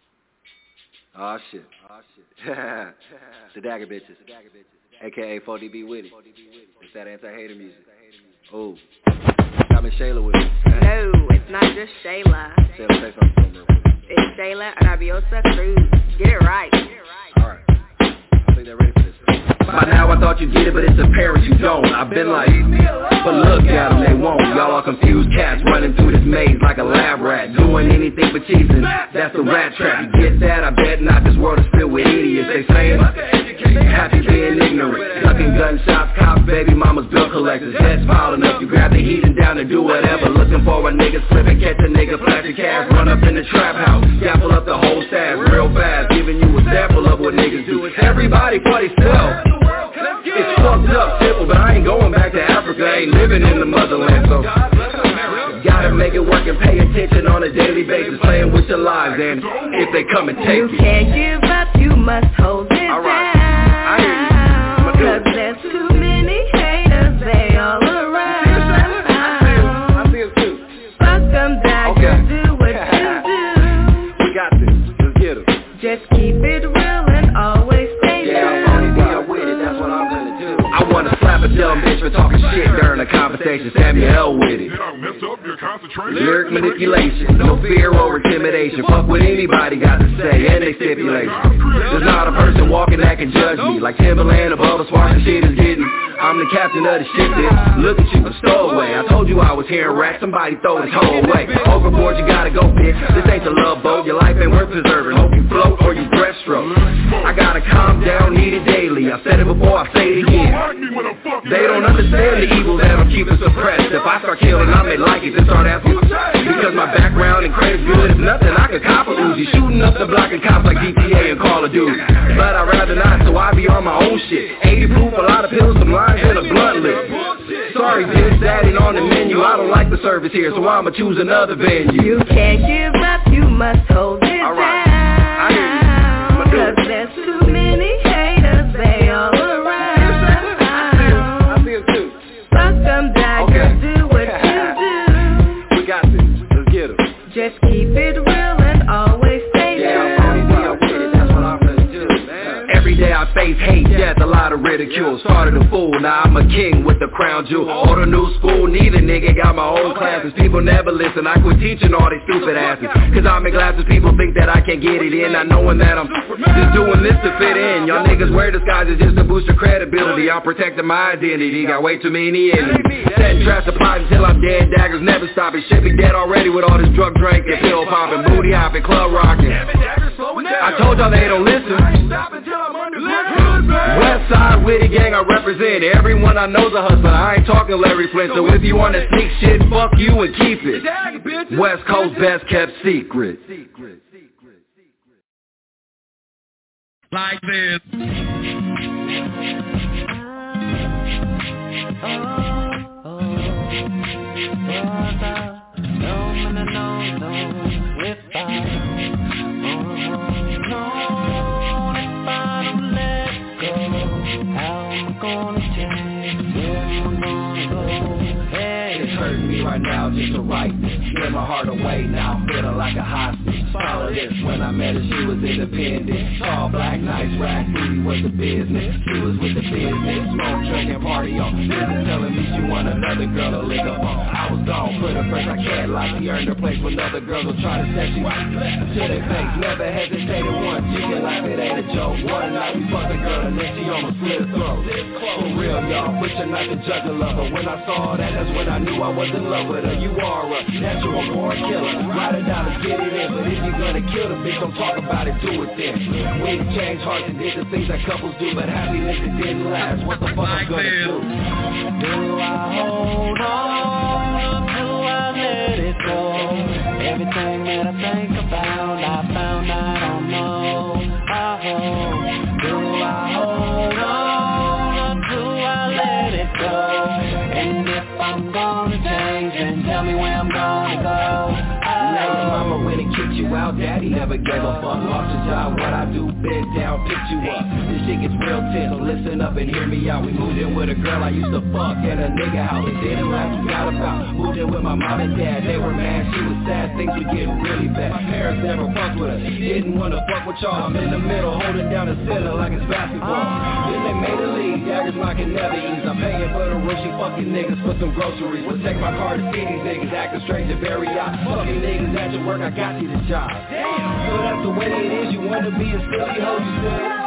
Oh shit. Oh shit. The Dagger Bitches. A K A four D B with it. It's that anti-hater music. Oh. I'm in Shayla with it. No, it's not just Shayla. Shayla, say something to me. It's Shayla Arabiosa Cruz. Get it right. Alright. I think they're ready for this. By now I thought you'd get it, but it's apparent you don't. I've been like, but look at them, they won't. Y'all are confused cats running through this maze like a lab rat, doing anything but cheesing. That's a rat trap. You get that? I bet not. This world is filled with idiots. They saying happy being ignorant, ducking gunshots, cops, baby mamas, bill collectors. Heads piling up, you grab the heat and down and do whatever. Looking for a nigga slip and catch a nigga, plastic cash, run up in the trap house, gaffle up the whole stash real fast, giving you a sample of what niggas do. Everybody for themselves. It's fucked up, simple, but I ain't going back to Africa. I ain't living in the motherland, so gotta make it work and pay attention on a daily basis, playing with your lives, and if they come and take you it, you can't give up, you must hold it all right. down, cause there's too many haters, they all around. I feel too. Fuck them down, okay. Just do what you do. We got this, let's get them. Just keep it real and always stay yeah, I'm only being with it, that's what I'm gonna do. I wanna slap a dumb bitch for talking shit during a conversation, Samuel with it. Did I mess up your concentration? Lyric manipulation, no fear or intimidation. Fuck what anybody got to say, and they stipulate. There's not a person walking that can judge me. Like Timberland above us, watching shit is getting. I'm the captain of the ship, bitch. Look at you, a stowaway. I told you I was hearing rap, somebody throw this whole away. Overboard, you gotta go, bitch. This ain't the love boat, your life ain't worth preserving. Hope you float or you breaststroke. I gotta calm down, need it daily. I said it before, I say it again. They don't understand the evil that I'm keeping suppressed. If I start killing, I may like it, then start asking. Because my background and credit's good as nothing. I could cop a Uzi, shooting up the block and cops like G T A and Call of Duty. But I'd rather not, so I be on my own shit. eighty proof, a lot of pills, some lines, and a blunt list. Sorry, bitch, that ain't on the menu. I don't like the service here, so I'ma choose another venue. You can't give up, you must hold it all right. down. I hear you. Cause there's too many haters, they all around. I feel too. Fuck them down, okay. Just do what you do. We got this, let's get them. Just keep it real and always stay yeah, I'm only with it, that's what I'm gonna do, man. Every day I face hate, death, a lot of ridicule. Started a fool, now I'm a king with the crown jewel. Order new school, neither nigga, got my own classes. People never listen, I quit teaching all these stupid asses. Cause I'm in glasses, people think that I can't get it in. Not knowing that I'm just doing this to fit in. Y'all niggas wear disguises just to boost your credibility. I'm protecting my identity, got way too many enemies. Setting traps to plot until I'm dead, daggers never stopping. Shit be dead already with all this drug drinking, pill popping, booty hopping, club rocking. I told y'all they don't listen. West side Witty gang I represent. Everyone I know's a hustler. I ain't talking Larry Flint. So if you wanna sneak shit, fuck you and keep it. West Coast best kept secret. Like this. Oh, oh, oh, no, no, no, no, if I, oh, no, if I don't let go, how am I gonna change, where am I gonna go, hey. It's hurting me right now just to write this, give my heart away, now I'm feeling like a hostage. Follow this, when I met her she was independent, tall black, nice rack, booty was the business, she was with the business, smoke, drink and party on, business telling me she want another girl to lick up on, I was gone, put her first, I can't lie, she earned her place when other girls will try to set you to their face, never hesitated once, she can laugh, it ain't a joke, one night we fucked a girl and then she almost slit her throat, for real y'all, put your knife and judge a lover, when I saw that, that's when I knew I was in love with her, you are a natural born killer, ride it down and get it in, but if you're gonna kill the bitch, don't talk about it, do it then. We change hearts and did the things that couples do, but happiness it didn't last. What the fuck I'm gonna do? Do I hold on? Do I let it go? Everything that I think about, I found I don't know. I hold. Do I hold on? Do I let it go? And if I'm gonna change, then tell me where I'm gonna go. Now your mama went and kicked you out, daddy never gave a fuck. Lost your job, what I do, bend down, pick you up. This shit gets real tense, so listen up and hear me out. We moved in with a girl I used to fuck in a nigga house. It didn't last, we got about. Moved in with my mom and dad, they were mad, she was sad, things were getting really bad. My parents never fucked with us, didn't wanna fuck with y'all. I'm in the middle, holding down the center like it's basketball. Then they made a league, daggers knocking never ease. I'm paying for the room, she fucking niggas for some groceries. We'll take my car to see these niggas, acting strange and very odd. Fucking niggas at your work, I got you the job. Damn, so that's the way it is, you wanna be a silly hoe, you said.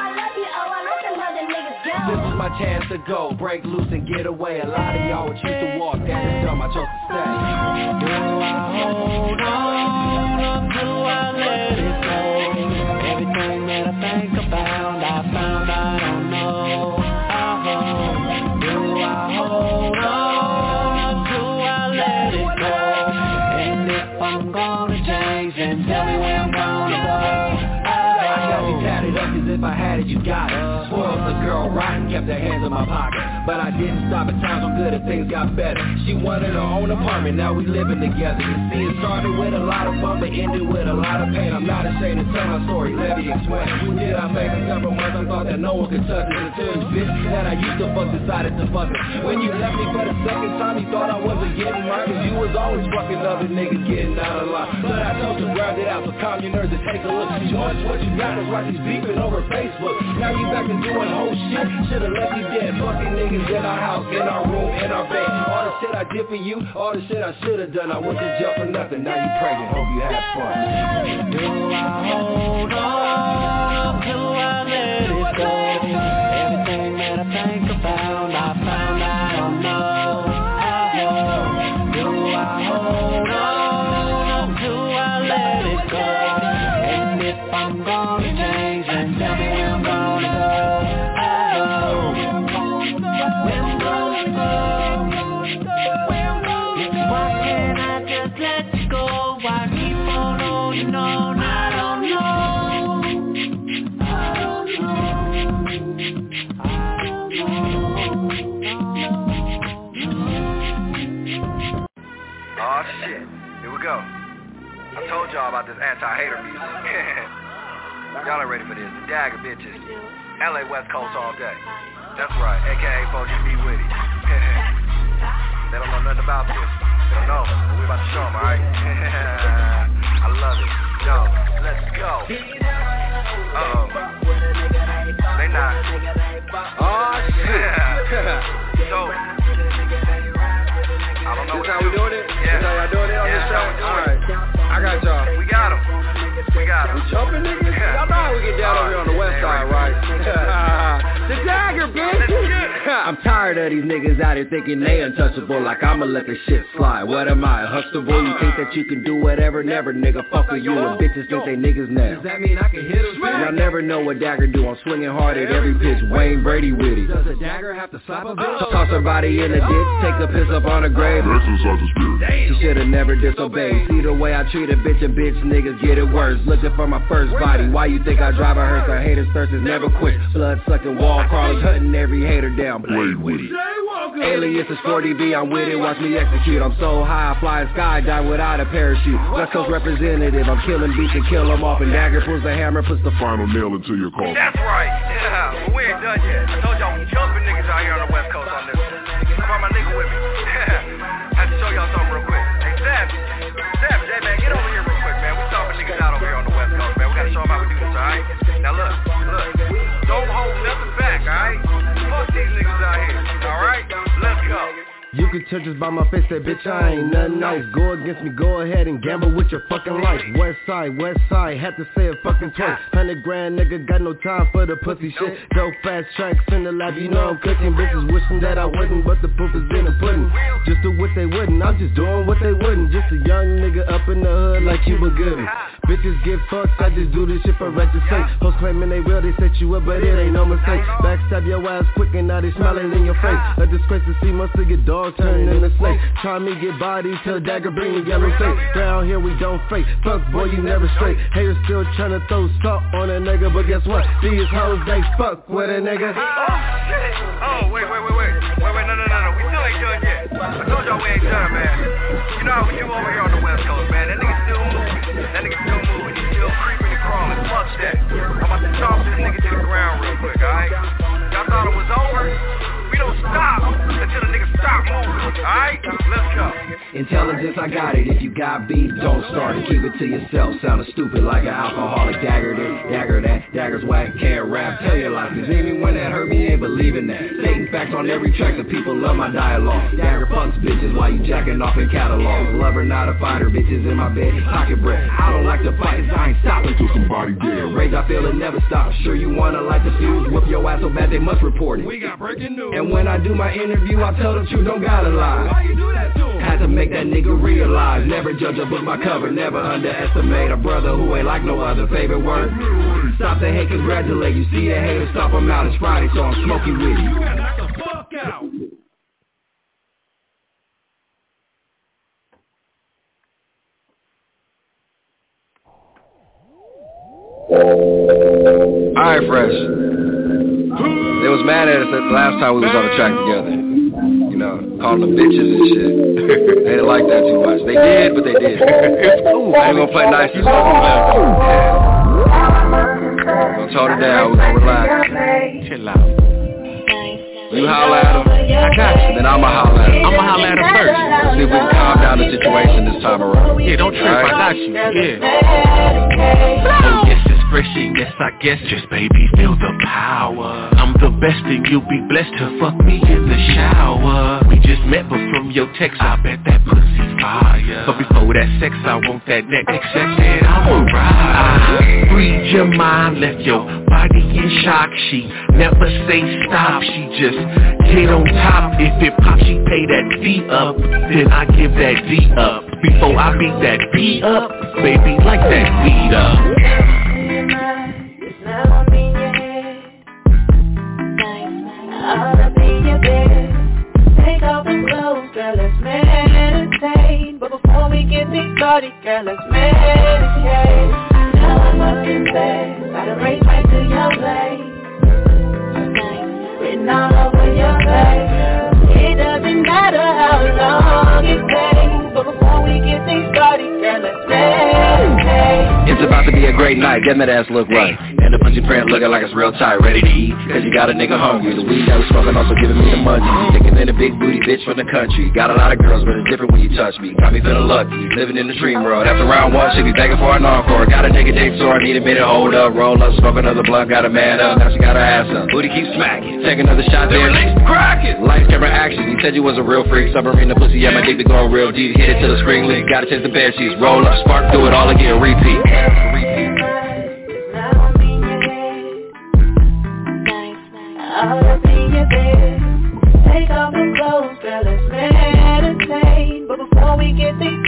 This is my chance to go, break loose and get away. A lot of y'all would choose to walk, that is dumb, I chose to stay. Do I hold on? Do I let it go? Everything that I think about, I found I don't know. I hold. Do I hold on? Do I let it go? And if I'm gonna change, then tell me where I'm gonna go. I got you tatted up as if I had it, you got it. Spoiled the girl rotten, kept her hands in my pocket. But I didn't stop at times when good and things got better. She wanted her own apartment, now we living together. You see, it started with a lot of fun, but ended with a lot of pain. I'm not ashamed to tell my story, let me explain. We did our thing for several months, I thought that no one could touch us. Until this bitch that I used to fuck decided to fuck her. When you left me for the second time, you thought I wasn't getting mine, cause you was always fucking other niggas getting out of line. But I told you, grab it out, so calm your nerves and take a look. George, what you got is why she's beefing over Facebook. Now you back and doing whole shit, should've left you dead. Fucking niggas in our house, in our room, in our bed. All the shit I did for you, all the shit I should've done. I went to jail for nothing, now you pregnant, hope you had fun. Do I hold on? Do I let it go? Everything that I think about, I found I don't know. I hold. Do I hold on? Do I let it go? And if I'm gonna change, then tell me where I'm gonna go. I hold. Where I'm gonna go? Why can't I just let you go? Why keep on holding on? I don't know. I don't know. I don't know. Oh shit, here we go. I told y'all about this anti-hater music. Y'all ain't ready for this. The Dagger bitches. L A West Coast all day. That's right, A K A four D B Witty. They don't know nothing about this. They don't know, but we about to show them, alright? I love it. Yo, let's go. Uh-oh. They not. Oh, shit. So, I don't know this what how we doing it? Yeah. This how y'all doing it on yeah, this show? Alright. I got y'all. We got them. We got them. We jumping niggas? Y'all know how we get down over here on the west side, right? The dagger, bitch! I'm tired of these niggas out here thinking they untouchable, like I'ma let the shit slide. What am I, a Huxtable? You think that you can do whatever? Never, nigga, fuck with you and bitches think they niggas now. Does that mean I can hit him? Y'all never know what Dagger do, I'm swinging hard at every pitch, Wayne Brady with it. Does a dagger have to slap a bitch? Toss somebody in the ditch, take a piss up on a grave. She should've never disobeyed. See the way I treat a bitch and bitch niggas get it worse. Looking for my first body, why you think I drive a hearse? A hater's thirst is never quit. Blood sucking wall crawlers, hunting every hater down. Blade with it. Alias is forty B, I'm with it, watch me execute. I'm so high, I fly skydive without a parachute. West Coast representative, I'm killing beats and kill them off. And Dagger pulls the hammer, puts the final nail into your coffin. That's right, yeah, but we ain't done yet. I told y'all we jumping niggas out here on the West Coast on this one. I brought my nigga with me. I have to show y'all something real quick. Hey, Savage, Savage, hey man, get over here real quick, man. We stomping niggas out over here on the West Coast, man. We gotta show them how we do this, alright? Now look, look, don't hold nothing back, alright? Fuck these niggas out here, alright? Let's go. You can tell just by my face that bitch I ain't nothing nice. Go against me, go ahead and gamble with your fucking life. West side, west side, had to say it fucking twice. Hundred grand nigga, got no time for the pussy shit. Dope fast tracks in the lab, you know I'm cooking. Bitches wishing that I wouldn't, but the proof is in the pudding. Just do what they wouldn't, I'm just doing what they wouldn't. Just a young nigga up in the hood like Cuba Gooding. Bitches get fucked, I just do this shit for reckless sake. Hoes claiming they real, they set you up, but it ain't no mistake. Backstab your ass quick and now they smiling in your face. A disgrace to see most of your dogs turning into snake. Try me get bodies till Dagger bring me yellow tape. Down here we don't fake, fuck boy you never straight. Haters still tryna throw salt on a nigga, but guess what? These hoes they fuck with a nigga. Oh shit! Oh wait, wait, wait, wait, wait, wait, no, no, no, no, we still ain't done yet. I told y'all we ain't done, man. You know how we do over here on the West Coast, man. That nigga still moving. That nigga still moving. He's still creeping and crawling. Fuck that. I'm about to chomp this nigga to the ground real quick, alright? Y'all thought it was over? We don't stop until the nigga stop moving, alright? Let's go. Intelligence, I got it. If you got beef, don't start it. Keep it to yourself. Sounding stupid like an alcoholic. Dagger this, dagger that. Dagger's whack, can't rap. Tell your life, cause anyone that hurt me ain't believing that. Stating facts on every track, the people love my dialogue. Dagger fucks bitches while you jacking off in catalogs. Lover, not a fighter, bitches in my bed, pocket bread. I don't like to fight, cause I ain't stopping till somebody dead. Rage, I feel it never stops. Sure you wanna light the fuse, whip your ass so bad they must report it. We got breaking news. And when I do my interview, I tell the truth, don't gotta lie. Why you do that to him? Had to make that nigga realize. Never judge a book by cover, never underestimate a brother who ain't like no other. Favorite word? Stop the hate, congratulate. You see the haters, stop them out. It's Friday, so I'm smoking with you. You knock the fuck out. Alright, Fresh. They was mad at us the last time we was on the track together. You know, calling them bitches and shit. They didn't like that too much. They did, but they did. Ooh, I ain't gonna play nice this song. Gonna tone it down, we gonna relax. Chill out. You holler at him, I got you. Then I'ma holler at him. I'ma holler at him first. Let's see if we can calm down the situation this time around. Yeah, don't trip, right? I got you. Yeah. Oh, yes, it's fresh, yes, I guess. Just baby, feel the power. I'm the best and you'll be blessed to fuck me in the shower. We just met, but from your text, I bet that pussy fire. But before that sex, I want that neck. Except that I'm a ride. Read your mind, left your body in shock. She never say stop. She just get on top. If it pops, she pay that fee up. Then I give that D up. Before I beat that B up, baby, like that beat up. Take off the clothes, girl, let's meditate. But before we get things started, girl, let's medicate. Now I'm up in bed, gotta race right to your place. Written all over your face. It doesn't matter how long it takes. But before we get things started, girl, let's meditate. It's about to be a great night, getting that ass look right. And the pussy print looking like it's real tight, ready to eat. Cause you got a nigga hungry. The weed that was smoking also giving me the munchies. Thinking in a big booty bitch from the country. Got a lot of girls, but it's different when you touch me. Got me feeling lucky, living in the dream world. After round one, she be begging for an encore. Got a nigga date, so I need a minute, hold up. Roll up, smoke another blunt, got a man up. Now she got her ass up, booty keeps smacking. Take another shot there, cracking. Lights, camera, action. You said you was a real freak. Submarine the pussy, yeah, my dick be going real deep. Hit it till the screen leak. Gotta change the bed sheets. Roll up, spark, do it all again, repeat. Repeat. All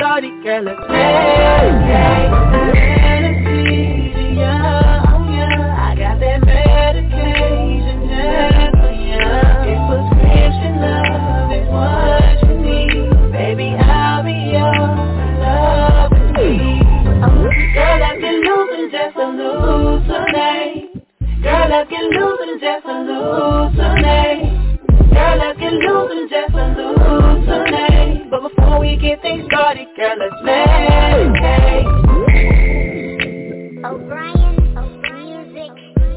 started, girl, let's meditate. Anesthesia, oh yeah, I got that medication just for ya. If prescription love is what you need, baby, I'll be yours, love with me. Girl, I can lose and just hallucinate. Girl, I can lose and just hallucinate. Girl, I can lose and just hallucinate. But before we get things started, girl, let's meditate. O'Brien, O'Brien music.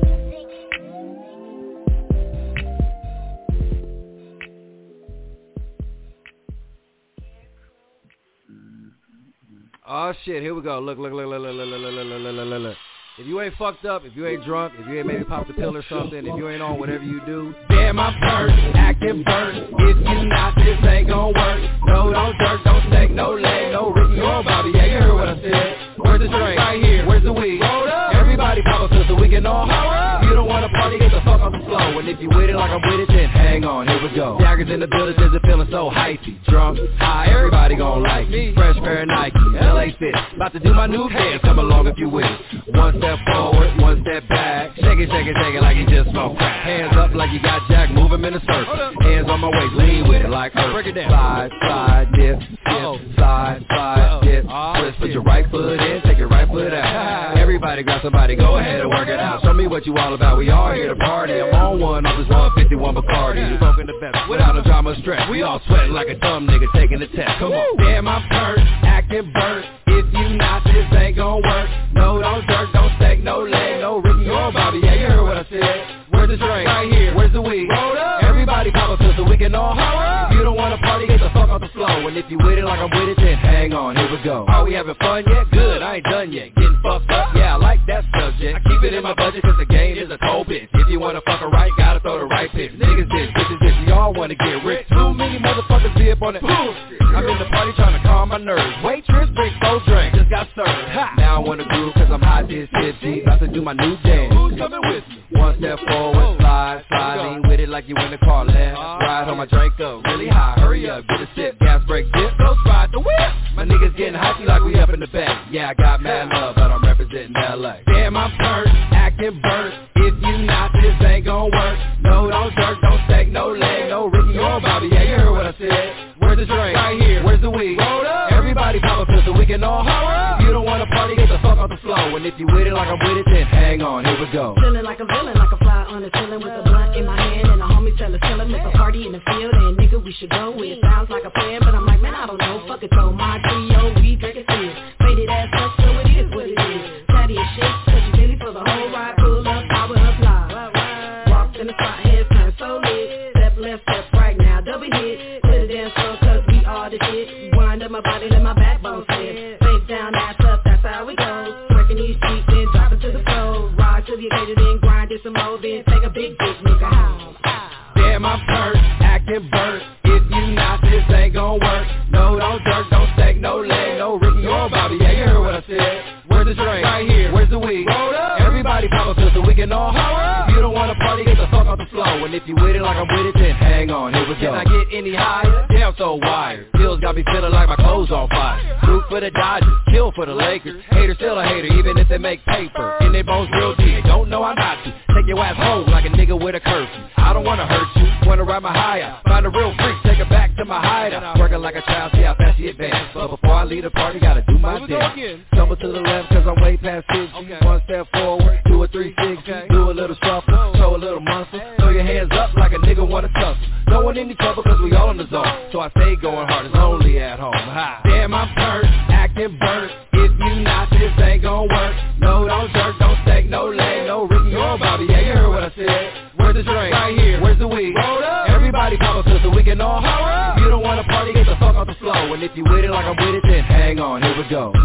Oh shit, here we go. Look, look, look, look, look, look, look, look, look, look, look, look. If you ain't fucked up, if you ain't drunk, if you ain't maybe popped a pill or something, if you ain't on whatever you do, damn, I'm burnt, acting burnt. If you not, this ain't gon' work. No, don't jerk, don't take no leg, no Ricky or Bobby. Yeah, you heard what I said. Where's the drink? Right here. Where's the weed? Everybody pop a so we can all holler. If you don't wanna party, get the fuck off the floor. And if you with it like I'm with it, then hang on, here we go. Daggers in the building, is it feeling so hypey? Drunk, high, everybody gon' like me. Fresh pair of Nike, L A fit. About to do my new dance, come along if you with it. One step forward, one step back. Shake it, shake it, shake it like you just smoked crack. Hands up like you got Jack, move 'em in a circle. Hands on my waist, lean with it like her. Break it down. Slide, slide, dip, dip. Slide, slide, dip. Twist, put your right foot in, take your right foot out. Everybody grab somebody, go ahead and work it out. Show me what you all about, we all here to party. I'm on one off this one fifty-one Bacardi. Smoking the best, without a drama or stress. We all sweating like a dumb nigga taking the test. Come on. Damn, I'm burnt, acting burnt. If you not, this ain't gon' work. No, don't jerk, don't stake, no leg, no Ricky or Bobby. Yeah, you heard what I said. Where's the drink? Right here. Where's the weed? Everybody pop a pill so we can all holler. If you don't wanna party, get the fuck off the floor. And if you with it like I'm with it, then hang on, here we go. Are we having fun yet? Good, I ain't done yet. Getting fucked up? Yeah, I like that subject. I keep it in my budget cause the game is a cold bitch. If you wanna fuck her right, gotta throw the right pitch. Niggas bitch, bitches bitch, y'all wanna get rich. Too many motherfuckers be up on it. I'm in the party trying to calm my nerves. Waitress, bring four drinks, just got served. Ha. Now I wanna groove cause I'm hot this fifty. About to do my new dance. Who's coming with me? One step forward, slide, slide. Lean with it like you in the car, left. Ride on my drink up, really high. Hurry up, get a sip, gas break, dip. Go ride the whip. My niggas getting hypey like we up in the back. Yeah, I got mad love, but I'm representing L A. Damn, I'm burnt, acting burnt. If you not, this ain't gon' work. No, don't jerk, don't stake, no leg, no Ricky or Bobby. Yeah, you heard what I said. Where's the drink? Right here. Where's the weed? Everybody pop a pill so we can all holler. If you don't wanna party, get the fuck off the floor. And if you with it like I'm with it, then hang on, here we go. Feeling like a villain, like a fly on the ceiling with a blunt in my hand and a homie tell us killing. It's a party in the field and nigga we should go. It sounds like a plan, but I'm like, man, I don't know. Fuck it, told my trio, we drink it still. Faded ass up, so it is what it is. Patty and shit, touch your dilly for the whole ride. Pull up, power up, live. Walked in the spot, heads turned so lit. Step left, step right, now double hit. Clear the dance floor, cause we all the shit. Wind up my body, let my backbone slip. Face down, ass up, that's how we go. Twerking these streets, then drop it to the floor. Ride till you get it in, grind it some more, then take a big dick, nigga home. Damn, I'm burnt, acting burnt. If you not, this ain't gon' work. No, don't jerk, don't stake, no leg, no Ricky or Bobby. Yeah, you heard what I said. Where's the drink? Right here. Where's the weed? Everybody pop a pill so we can all holler. If you don't wanna party, get the fuck off the floor. And if you with it like I'm with it, then hang on, here we go. Can I get any higher? Damn, so wired. Pills got me feeling like my clothes on fire. Root for the Dodgers, kill for the Lakers. Hater still a hater, even if they make paper. And they bones real deep, don't know I'm not to. Take your ass home like a nigga with a curfew. I don't wanna hurt you, wanna ride my high out. Find a real freak, take her back to my hideout. Working like a child, see how fast she advance. But before I leave the party, gotta do my dance. Stumble to the left cause I'm way past fifty. Okay. One step forward, do a three sixty. Okay. Do a little shuffle, show a little muscle. Throw your hands up like a nigga wanna tussle. No one in any trouble cause we all in the zone. So I stay going hard, it's only at home. Ha. Damn, I'm burnt, acting burnt. If you not, this ain't gon' work. No, don't jerk, don't stake, no leg, no Ricky or Bobby. Yeah, you heard what I said. Where's the drink? Right here. Where's the weed? Everybody pop a pill so we can all holler. If you don't wanna party, get the fuck off the floor. And if you with it like I'm with it, then hang on, here we go.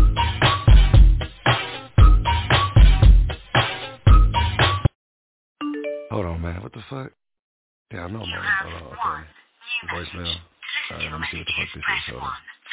Hold on, man. What the fuck? Yeah, I know, man. Hold on, okay. Voicemail. Alright, let me see what the fuck this is. Hold on.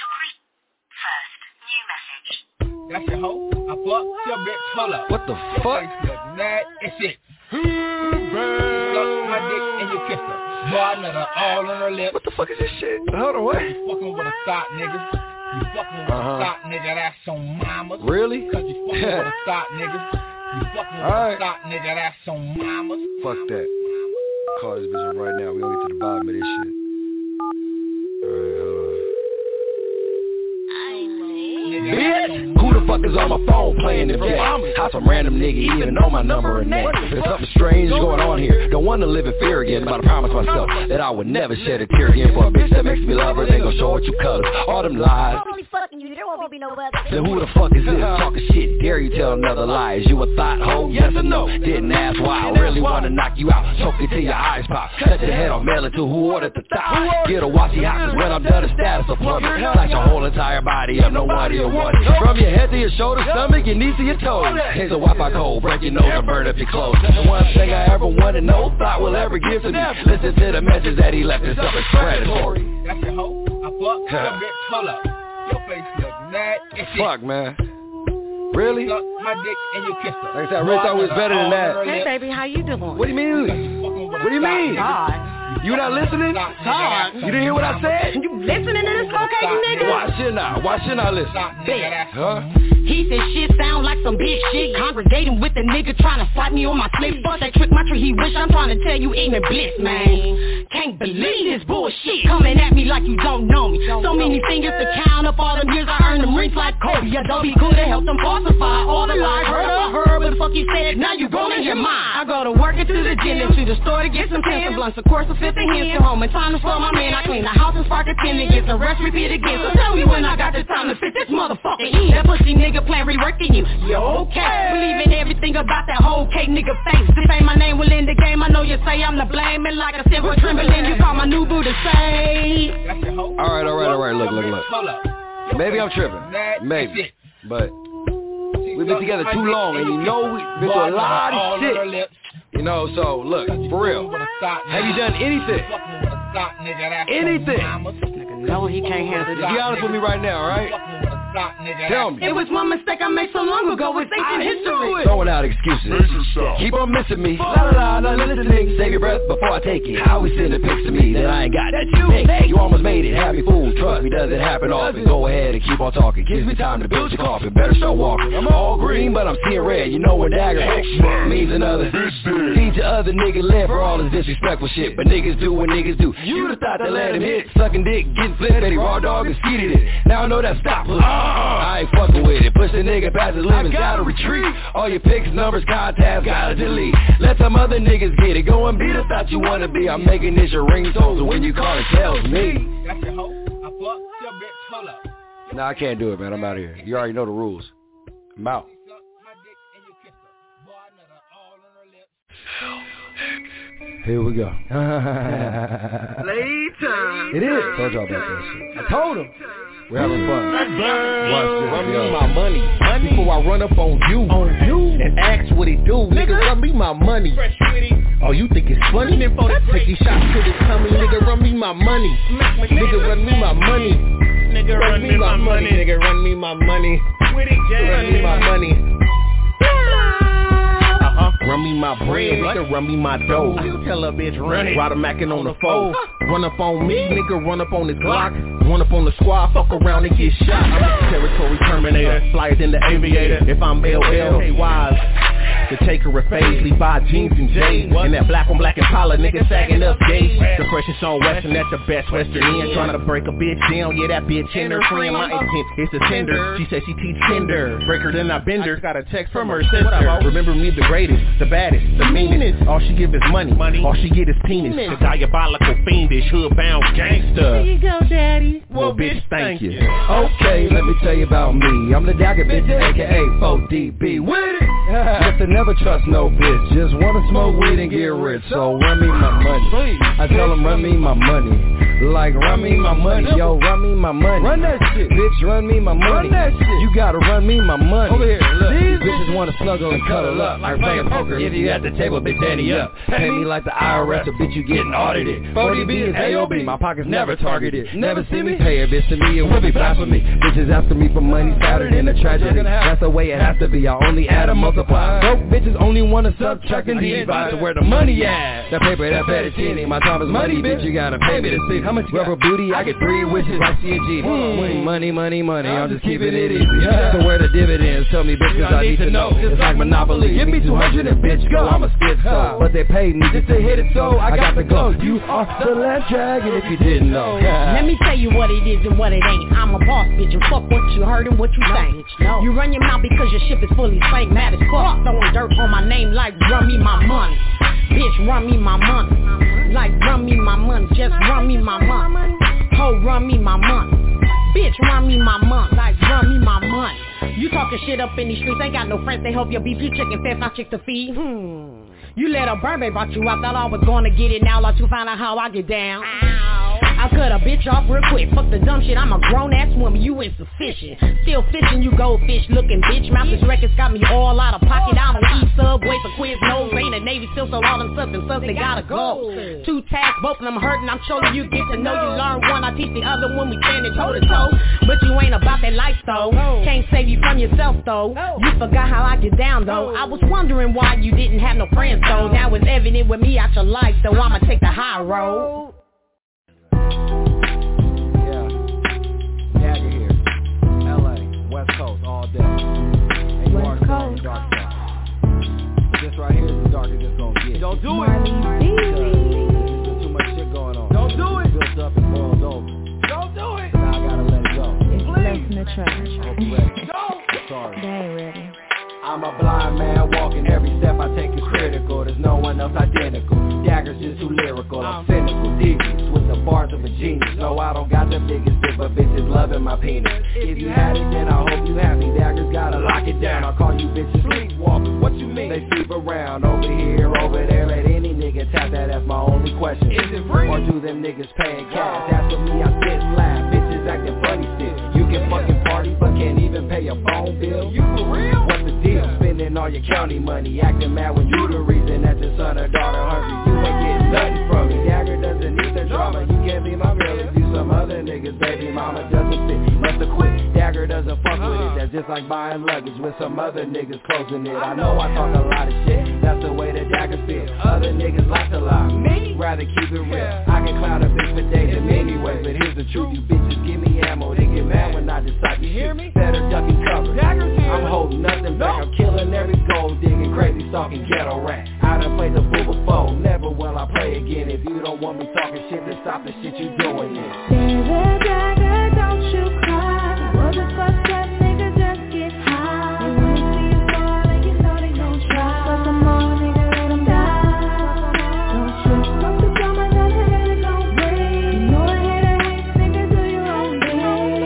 That's your hoe. I fucked your bitch. Hold up. What the fuck? Mad as shit. Suck my dick and you kissed her. Boy, I nut her all on her lips. What the fuck is this shit? Hold on, what? Fucking with a sock, nigga. You fucking with Uh-huh. a stock nigga, that's on mama. Really? Cause you fucking Yeah. with a stock nigga. You fucking with Alright. a stock nigga, that's on mama. Fuck that. Call this bitch up right now. We gonna get to the bottom of this shit. Alright, hold on. Bitch, who the fuck is on my phone playing this game? How some random nigga even know my number and name? There's something strange going on here. Don't want to live in fear again, but I promise myself that I would never shed a tear again for a bitch that makes me love her. They gon' show what you colors. All them lies. Then who the fuck is this talking shit? Dare you tell another lie? Is you a thought hoe? Yes or no? Didn't ask why. I really wanna knock you out. Choke it till your eyes pop. Cut your head off, mail it to who ordered the thought. Get a watchy hot, 'cause when I'm done, the status of plummet. Slash your whole entire body up, no wonder you want it. From your head to your shoulder, stomach, your knees to your toes. Here's a Wi-Fi code, break your nose and burn up your clothes. The one thing I ever wanted, no thought will ever give to me. Listen to the message that he left, it's self-explanatory. That's your hoe. I fuck. Your bitch, hold up. Your face look mad. Fuck, man. Really? Suck my dick and you kiss her. Like I said, I really thought it was better than that. Hey, baby, how you doing? What do you mean? What do you mean? God. You not listening? God. You didn't hear what I said? You listening to this cocaine nigga? Why shouldn't I? Why shouldn't I listen? Bet. Huh? He said shit sound like some big shit. Congregating with the nigga trying to slap me on my slip. Fuck that trick, my tree, he wish. I'm trying to tell you ignorant bliss, man. Can't believe this bullshit. Coming at me like you don't know me. So many fingers to count up all them years I earned them rings like Kobe. I don't be cool to help them falsify all the lies. Heard I heard, but the fuck you said, now you going in your mind. I go to work into the gym and to the store to get some pencil blunts. Of course, a fifth and hands to home. And time to slow my man. I clean the house and spark a ten and get the rest repeat again. So tell me when I got the time to fit this motherfucker in. That pussy nigga plan reworking you. You okay? Believe in everything about that whole cake nigga face. If ain't my name will end the game, I know you say I'm the blame. And like a silver trembling, you call my new boo to say. Alright, alright, alright. Look, look, look. Maybe I'm tripping. Maybe. But we've been together too long, and you know we've been through a lot of shit. You know, so look, for real. Have you done anything? Anything? No, he can't handle it. Be honest with me right now, right? Tell me. It was one mistake I made so long ago. It's ancient history. Throwing out excuses. Keep on missing me. La la la, not listening. Save your breath before I take it. How we sending pics to me that I ain't got that you make. You almost made it. Happy fool. Trust me, doesn't happen often. Go ahead and keep on talking. Gives me time to build your coffin. Better start walking. I'm all green, but I'm seeing red. You know what dagger means another. Feed your other nigga live for all his disrespectful shit. But niggas do what niggas do. You'd have thought they let him hit. Sucking dick, getting flipped. Betty raw dog and seated it. Now I know that stop. I ain't fucking with it. Push the nigga past his limits, gotta retreat. All your pics, numbers, contacts, gotta delete. Let some other niggas get it. Go and be the thought you wanna be. I'm making this your ringtone, so when you call it, tells me. That's your hoe. I fuck your bitch. Hold up. Nah, I can't do it, man. I'm out of here. You already know the rules. I'm out. Here we go. Playtime. It is. Told y'all about that shit. I told him. We're having fun. Watch this. Run me my money, money before I run up on you, on you, and ask what it do. Nigga, run me my money. Oh, you think it's funny? Take these shots to the tummy, nigga, run me my money. Nigga, run me my money. Nigga, run me my money. Nigga, run me my money. Run me my money. Run me my bread, nigga, run me my dough. Tell a bitch run it. Ride a mackin' on the foe. Run up on me, nigga, run up on this Glock. Run up on the squad, fuck around and get shot. I'm a territory terminator, flyer than the aviator. If I'm L L, hey, wise. The taker of phase, leave by jeans and J's. And that black on black Impala, nigga sagging up gauge. The freshest on Western, that's the best Western end. Trying to break a bitch down, yeah, that bitch in her friend. My intent is to tender. She said she teach tender. Breaker than I bend her. Got a text from her sister. Remember me the greatest, the baddest, the meanest. All she give is money, all she get is penis. The diabolical fiendish, hood-bound gangster. Here you go, daddy. Well, bitch, thank you. Okay, let me tell you about me. I'm the dagger bitch, aka four D B. With it. Just to never trust no bitch. Just wanna smoke weed and get rich. So run me my money. I tell them run me my money. Like run me my money. Yo, run me my money. Run that shit. Bitch, run me my money. Run that shit. You gotta run me my money. Over here, look. These bitches wanna snuggle and cuddle up. Like playing poker. If you at the table, bitch, ante up. Pay me like the I R S, or bitch, you getting audited. four D B is A O B. My pockets never targeted. Never see me pay a bitch to me. It will be blasphemy. Bitches asking me for money, sadder than a tragedy. That's the way it has to be. I only add and multiply. Broke bitches only wanna subtract and divide. So where the money at? That paper, that fettuccine. My time is money, bitch. You gotta pay me to see. How much rubber booty? I get three wishes like C and G. Mm. Money, money, money, I'm just keeping it easy. So where the dividends? Tell me bitches I need to know. It's like Monopoly. Give me two hundred and bitch go. I'm a schizo, but they paid me just to hit it, so I got the glow. You are the last dragon if you didn't know. Let me tell you what it is and what it ain't. I'm a boss bitch and fuck what you heard and what you think. No. You run your mouth because your ship is fully sank. Mad as fuck, throwing dirt on my name like run me my money. Bitch, run me my money. Like run me my money, just run me my money. Ho, run me my money. Bitch, run me my money. Like run me my money. You talking shit up in these streets, ain't got no friends, they help your beef. You chicken fast, I chick to feed. Hmm. You let a burn babe brought you. I thought I was gonna get it now, like you find out how I get down. Ow. I cut a bitch off real quick. Fuck the dumb shit, I'm a grown ass woman, you insufficient. Still fishing, you goldfish looking bitch. Mountains records got me all out of pocket. I don't eat Subway for quiz, no ain't a Navy still, so all them stuff and stuff they gotta go. Two tags, both of them hurting, I'm sure you get to know. You learn one, I teach the other when we standing toe to toe. But you ain't about that life though. Can't save you from yourself though. You forgot how I get down though. I was wondering why you didn't have no friends though. Now it's evident with me out your life, so I'ma take the high road. Yeah, Dagger here, L A, West Coast, all day. And you are on the dark side. This right here is the darkest it's gonna get. Don't do it. There's too much shit going on. Don't do it. It's built up and boiled over. Don't do it. So now I gotta let it go. It's less in the trash. Hope you ready. No. Sorry. They ain't ready. I'm a blind man walking, every step I take is critical. There's no one else identical. Dagger's just too lyrical. I'm cynical, devious with the bars of a genius. No, I don't got the biggest dick, but bitches loving my penis. If you had it, then I hope you have me. Dagger's gotta lock it down. I'll call you bitches sleepwalkers. What you mean? They sleep around over here, over there. Let any nigga tap that. That's my only question. Is it free? Or do them niggas paying cash? That's with me. I sit and laugh. Bitches acting funny still. You can fucking party, but can't even pay your phone bill. You for real? What's the deal? Spending all your county money, acting mad when you the reason that your son or daughter hungry. You ain't getting nothing from me. Dagger doesn't need the drama. You can't be my girl if you some other niggas. Baby mama doesn't fit. Must have quit. Dagger doesn't fuck with it. That's just like buying luggage with some other niggas closing it. I know I talk a lot of shit. That's the way the Dagger feel. Other niggas like to lie. Me? Rather keep it real. I can cloud a bitch for days in many ways, but here's the truth. You bitches give me ammo. They get mad when I decide to hear me. Better duck and cover. I'm holding nothing back. I'm killing every gold digging, crazy stalking ghetto rat. I done played the fool before, never will I play again. If you don't want me talking shit, then stop the shit you doing. Yeah. There's a dagger, don't you cry. Was it fucked up, nigga, just get high. They wanna see you fall and you know they gon' try. Fuck them all, nigga, let them die. Don't trip, fuck the drama, now the hell it gon' break. You know I hate a hate, nigga, do your own thing.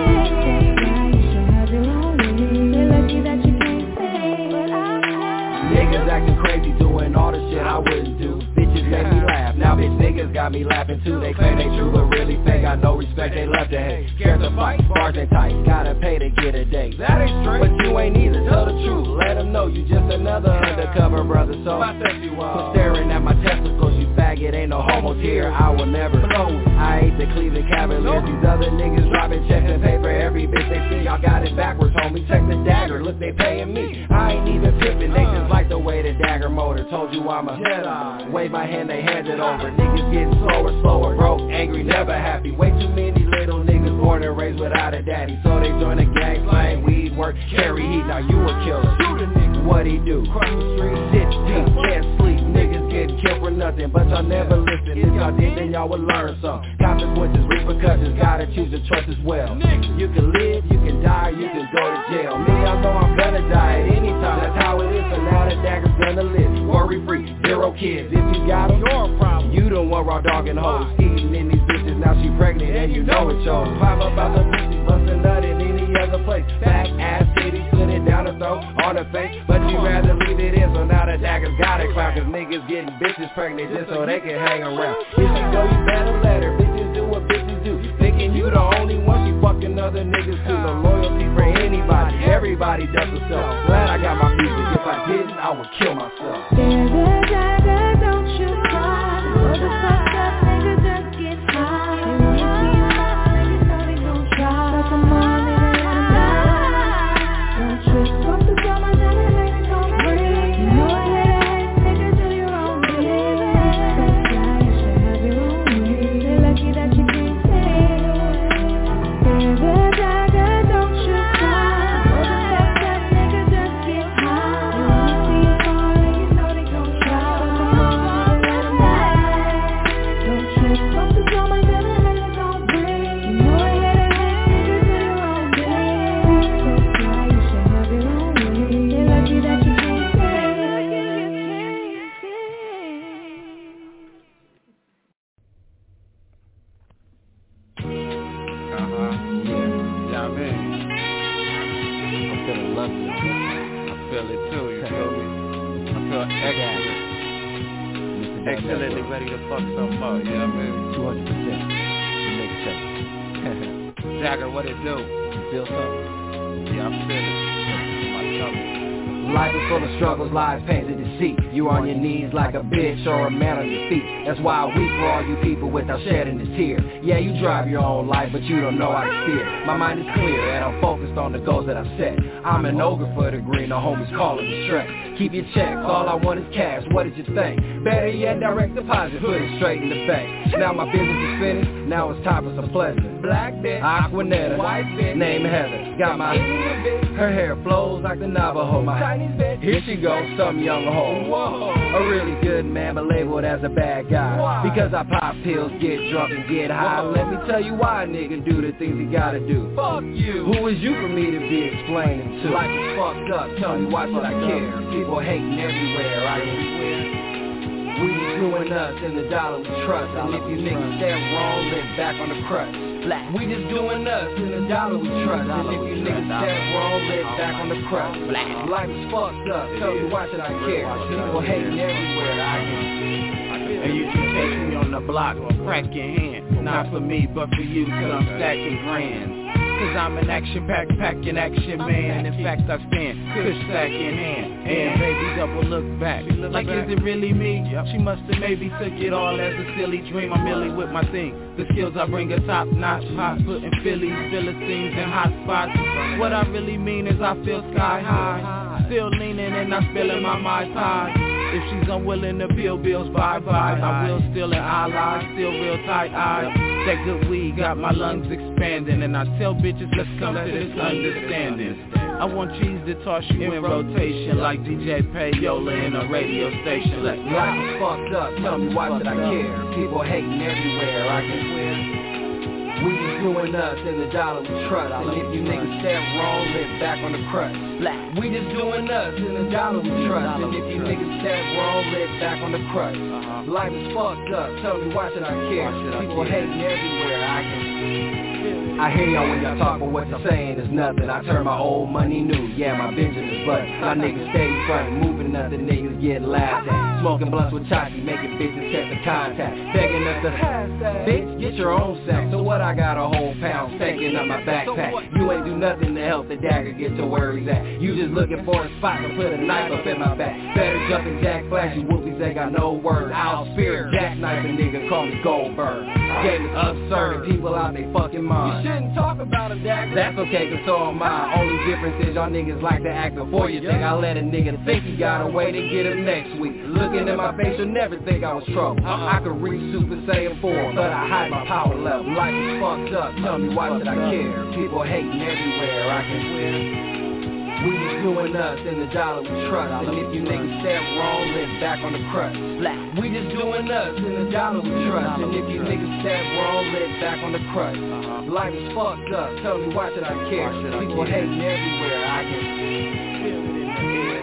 You should have your own way. You're lucky that you can't stay, but I'm niggas acting crazy, doing all the shit I wouldn't do. Bitches make me laugh, now bitch niggas got me laughing too. They claim they true but really fake, got no respect, they love to hate. Scared to fight, bars and tight, gotta pay to get a date. That ain't straight, but you ain't either, tell the truth. Let them know you just another undercover brother. So I said you quit staring at my testicles, you faggot, ain't no homo here. I will never know. I hate the Cleveland Cavaliers, these other niggas robbing checks and pay for every bitch they see. Y'all got it backwards, homie, check the Dagger, look they paying me. I ain't even pippin', they just like the way the Dagger motor. Told you I'm a Jedi. Wave my hand, they hand it over. Niggas getting slower, slower, broke, angry, never happy. Way too many little niggas born and raised without a daddy. So they join the gang, slang, weed, work, carry heat. Now you a killer. Shoot a nigga, what he do? Cross the street, sit deep, can't sleep. Niggas getting killed for nothing, but y'all never listen. If y'all did, then y'all would learn some. Consequences, repercussions, gotta choose your choice as well. You can live, you can die, you can go to jail. Me, I know I'm gonna die at any time. That's how it is, so now the Dagger's gonna live. Worry free, zero kids. If you got them, your problem. You don't want raw dog and hoes. Eating in these bitches, now she pregnant and you know it, y'all. Climb up out the bitches, bustin' nut in any other place. Back, ass, titties, put it down the throat, on the face. But you rather leave it in, so now the Dagger's got it clown. Cause niggas getting bitches pregnant just so they can hang around. If you go, you better let her. Bitches do what bitches do. Thinking you the only one, she fucking other niggas too. No loyalty for anybody, everybody does herself. Glad I got my music, if I didn't, I would kill myself. There's a dagger, don't you cry. Was it fucked up, nigga, just get high. They wanna see you fall and you know they gon' try. Fuck them all, nigga, let them die. Don't trip, fuck the drama, now the hell it gon' break. You know I hate a hate, nigga, do your own thing. Don't die, you should have your own way. You're lucky that you can't talking about excellently ready to fuck something up, yeah, man. two hundred percent. The nigga say. Jagger, what it do? You feel something? Yeah, I'm feeling my stomach. Life is full of struggles, lies, pains, and deceit. You on your knees like a bitch or a man on your feet. That's why I weep for all you people without shedding a tear. Yeah, you drive your own life, but you don't know how to steer. My mind is clear, and I'm focused on the goals that I've set. I'm an ogre for the green, the homies calling me Shrek. Keep your checks, all I want is cash, what did you think? Better yet, direct deposit, put it straight in the bank. Now my business is finished, now it's time for some pleasure. Black bitch, Aquanetta, white bitch, name Heather. Got my her hair flows like the Navajo. My here she goes, some young hoe. Whoa. A really good man, but labeled as a bad guy. Why? Because I pop pills, get drunk, and get high. Whoa. Let me tell you why a nigga do the things he gotta do. Fuck you. Who is you for me to be explaining to? Life is fucked up, tell me why should I care? People hating everywhere, I everywhere. We just doing us and the dollar we trust. And if you niggas stand wrong, live back on the crutch. Black. We just doing us and the dollar we trust. And if you niggas stand wrong, live back on the crutch. Black. Life is fucked up, tell me why should I care? People hating everywhere, I can see. And you can catch me on the block, crack your hand. Not for me, but for you, cause I'm stacking grand. Cause I'm an action pack, packing action man. In fact, I stand, kush sack in hand. And baby double look back, like is it really me? She musta maybe took it all as a silly dream. I'm really with my thing, the skills I bring are top notch. Hot foot in Phillies, Philistines and hot spots. What I really mean is I feel sky high, still leaning and I'm spilling my Mai Tai. If she's unwilling to bill bills, bye-bye. I will still an ally, still real tight-eyed. That good weed got my lungs expanding. And I tell bitches, let's come to this understanding. I want cheese to toss you in rotation, like D J Payola in a radio station. Life is fucked up, tell me why should I care? People hating everywhere, I can win. We just doing us and the dollar we trust. And if you niggas stand wrong, live back on the crutch. Black. We just doing us and the dollar we trust. And if you niggas stand wrong, live back on the crutch. Uh-huh. Life is fucked up, tell me why should I care? People hating everywhere, I can I hear y'all when y'all talk, but what y'all saying is nothing. I turn my old money new, yeah, my Benjamins, but my niggas stay front, moving nothing, niggas getting laughed at. Smoking blunts with Chachi, making bitches test the contact. Begging us to, bitch, get your own sex. So what, I got a whole pound stinking up my backpack. You ain't do nothing to help the dagger get to where he's at. You just looking for a spot to put a knife up in my back. Better jumping jack flashy, whoopies ain't got no words. I'll spirit jackknifing nigga, call me Goldberg. Game is absurd, people out they fucking mind. You shouldn't talk about a dagger. That's okay, cause so am I. Only difference is y'all niggas like to act before you think. I let a nigga think he got away to get him next week. Looking in my face, you'll never think I was trouble. I could reach Super Saiyan four, but I hide my power level. Life is fucked up, tell me why should I care? People hating everywhere, I can win. We just doing us and the dollar we trust. And if you niggas stand wrong, live back on the crutch. Black. We just doing us and the dollar we trust. And if you niggas stand wrong, live back on the crutch. Uh-huh. Life is fucked up, tell me why should I care? Should People I care? Hating everywhere, I can feel it in the air.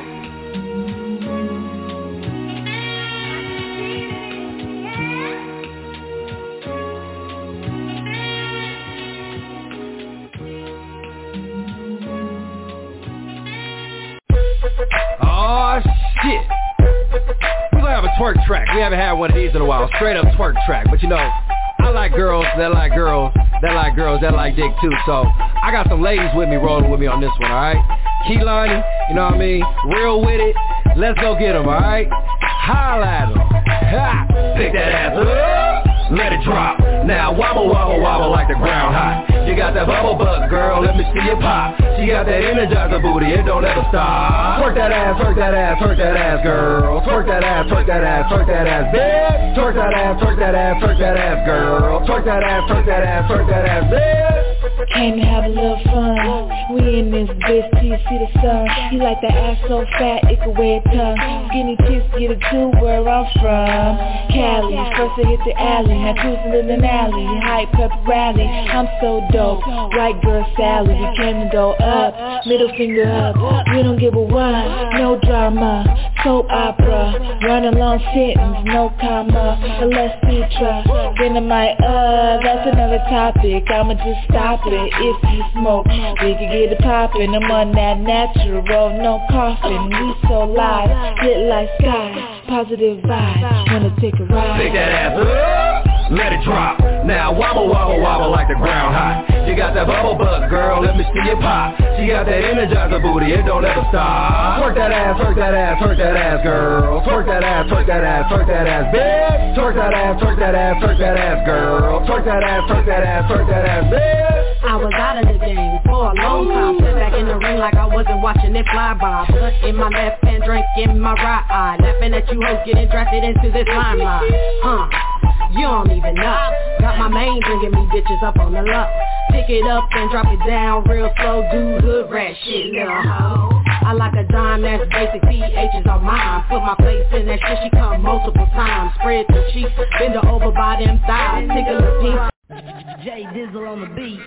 Oh shit! We're gonna have a twerk track. We haven't had one of these in a while. Straight up twerk track. But you know, I like girls that like girls that like girls that like dick too. So I got some ladies with me rolling with me on this one, alright? Kehlani, you know what I mean? Real with it. Let's go get them, alright? Holla at them. Ha! Pick that ass up. Let it drop. Now wobble, wobble, wobble like the ground hot. You got that bubble butt, girl, let me see you pop. She got that energizer booty, it don't ever stop. Twerk that ass, twerk that ass, twerk that ass, girl. Twerk that ass, twerk that ass, twerk that ass, bitch. Twerk that ass, twerk that ass, twerk that ass, girl. Twerk that ass, twerk that ass, twerk that ass, bitch. Came to have a little fun. We in this bitch till you see the sun. You like that ass so fat, it could wear a tongue. Skinny chicks get it too, where I'm from. Cali, first I hit the alley. Now cruising in an alley, hype pep rally. I'm so dope, white girl Sally. We came to go up, middle finger up. We don't give a one, no drama. Soap opera, run a long sentence, no comma. But let's see try. Dynamite, uh, that's another topic. I'ma just stop it. If you smoke, we can get it poppin'. I'm on that natural, no coughing. We so live, lit like sky. positive vibes, wanna take a ride. Pick that ass up, let it drop. Now wobble, wobble, wobble like the ground hot. You got that bubble butt, girl, let me see you pop. She got that energizer booty, it don't ever stop. Twerk that ass, twerk that ass, twerk that ass, girl. Twerk that ass, twerk that ass, twerk that ass, bitch. Twerk that ass, twerk that ass, twerk that ass, girl. Twerk that ass, twerk that ass, twerk that ass, bitch. I was out of the game for a long time. Sat back in the ring like I wasn't watching it fly by. Blood in my left hand, drink in my right eye. Laughing at you hoes getting drafted into this limelight. Huh, you don't even know. Got my main bringing me bitches up on the low. Pick it up and drop it down real slow. Do good rat shit, little hoe. I like a dime that's basic, P H's on mine. Put my face in that shit, she come multiple times. Spread the cheeks, bend her over by them thighs. Tickle the pink. J Dizzle on the beat.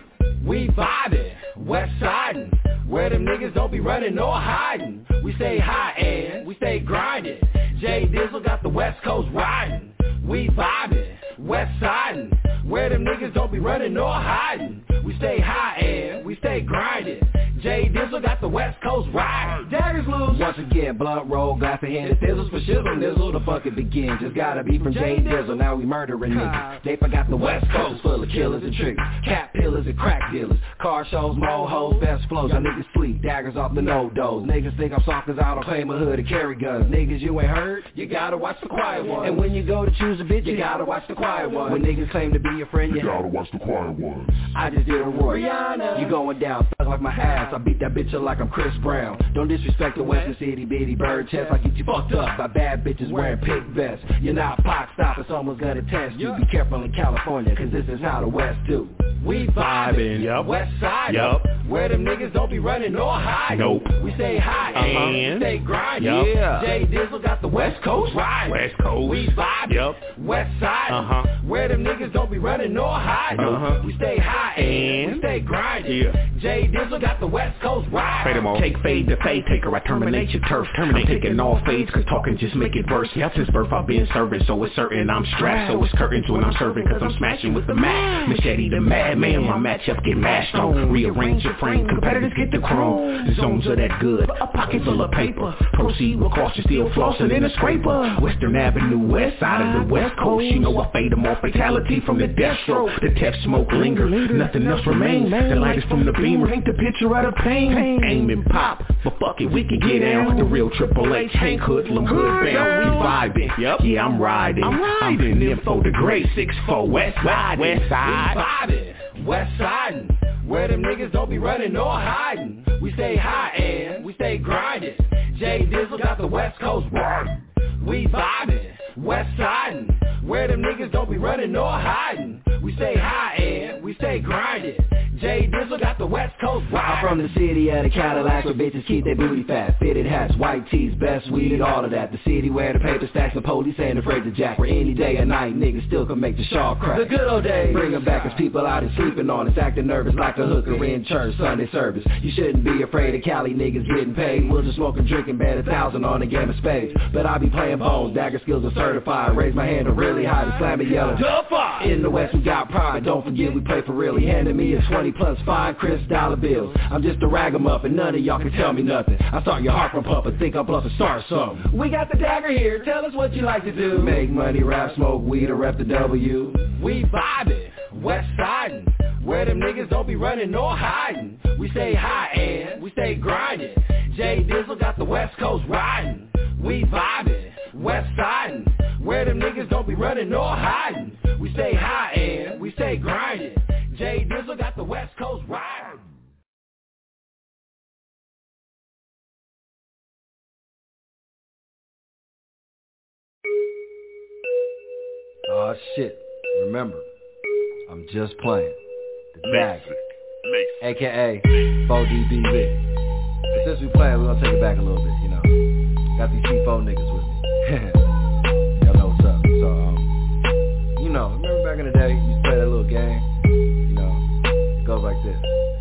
We vibing, west siding, where them niggas don't be running nor hiding. We stay high and we stay grinding. J Dizzle got the west coast riding. We vibing, west siding, where them niggas don't be running nor hiding. We stay high and we stay grinding. J Dizzle got the west coast riding. Daggers loose. Once again, blunt roll, glass in hand, Dizzles for shizzle, nizzle, the fuck it begins. Just gotta be from J Dizzle, now we murdering niggas. They forgot the west coast full of killers and triggers, cat pillars and crack dealers, car shows, mo hoes, best flows. Y'all niggas sleep, daggers off the no-dos. Niggas think I'm soft cause I don't claim a hood to carry guns. Niggas you ain't heard, you gotta watch the quiet one. And when you go to choose a bitch, you gotta watch the quiet one. When niggas claim to be your friend, you, you gotta watch the quiet one. I just did a Roy. Rihanna. You going down, thug like my ass. I beat that bitch up like I'm Chris Brown. Don't disrespect the Western City bitty bird chest. I get you fucked up by bad bitches wearing pig vests. You're not pot stopping, someone's gonna test you. Be careful in California, cause this is how the West do. We vibing, yep. West side, yep. Where them niggas don't be running nor hiding. Nope. We stay high uh-huh. and we stay grinding. Yep. Yeah. J Dizzle got the West Coast riding. West Coast. We vibing, yep. West side, uh-huh. where them niggas don't be running nor hiding. Uh-huh. We stay high and, and we stay grinding. Yeah. J Dizzle got the West Coast riding. Fade 'em all. Take fade to fade taker, I terminate your turf. Terminate. I'm taking all fades, cause talking just make it worse. Yep. Since birth I've been serving, so it's certain I'm strapped. So it's curtains when I'm serving, cause I'm smashing with the Mac. Machete the madman, my matchup get mashed on. Rearrange your frame, competitors get the chrome. Zones are that good, a pocket full of paper. Proceed with caution, still flossing in a scraper. Western Avenue, west side of the West Coast. You know I fade them all, fatality from the death stroke. The tech smoke linger, nothing else remains. The light is from the beamer, paint the picture out of pain. Aim and pop, but fuck it, we can get down. The real Triple H, Hank Hoodlum, hood bound. We vibing, yep. Yeah, I'm riding. I'm riding. I'm info the great six four West Side. West Side. We vibing, West Siding, where them niggas don't be running nor hiding. We stay high and we stay grinding. J Dizzle got the West Coast riding. We vibing, West Siding, where them niggas don't be running nor hiding. We stay high and we stay grinding. J Dizzle got the West Coast riding. I'm from the city of the Cadillacs where bitches keep their booty fat. Fitted hats, white tees, best weed, all of that. The city where the paper stacks, the police ain't afraid to jack. Where any day or night niggas still can make the shawl crack. The good old days. Bring them back as people out and sleeping on us. Acting nervous like a hooker in church Sunday service. You shouldn't be afraid of Cali niggas getting paid. We'll just smoke and drink and bet a thousand on a game of spades. But I be playing bones, dagger skills are certified. Raise my hand to really high and slam it yelling. In the West we got pride, don't forget we play for real. He handed me a twenty plus five Chris dollar bills. I'm just a ragamuffin, none of y'all can tell me nothing. I start your heart from pumping, think I'm plus a start something. We got the dagger here, tell us what you like to do. Make money, rap, smoke weed, or rep the W. We vibing, West Siding, where them niggas don't be running nor hiding. We stay high and we stay grinding. J Dizzle got the West Coast riding. We vibing, West Siding, where them niggas don't be running nor hiding. We stay high and we stay grinding. J Dizzle got the West Coast riding. Oh shit, remember, I'm just playing. The Dag, A K A four D B Vic. But since we playing, we're gonna take it back a little bit, you know. Got these C four niggas with me. Y'all know what's up. So, um, you know, remember back in the day, you used to play that little game? You know, it goes like this.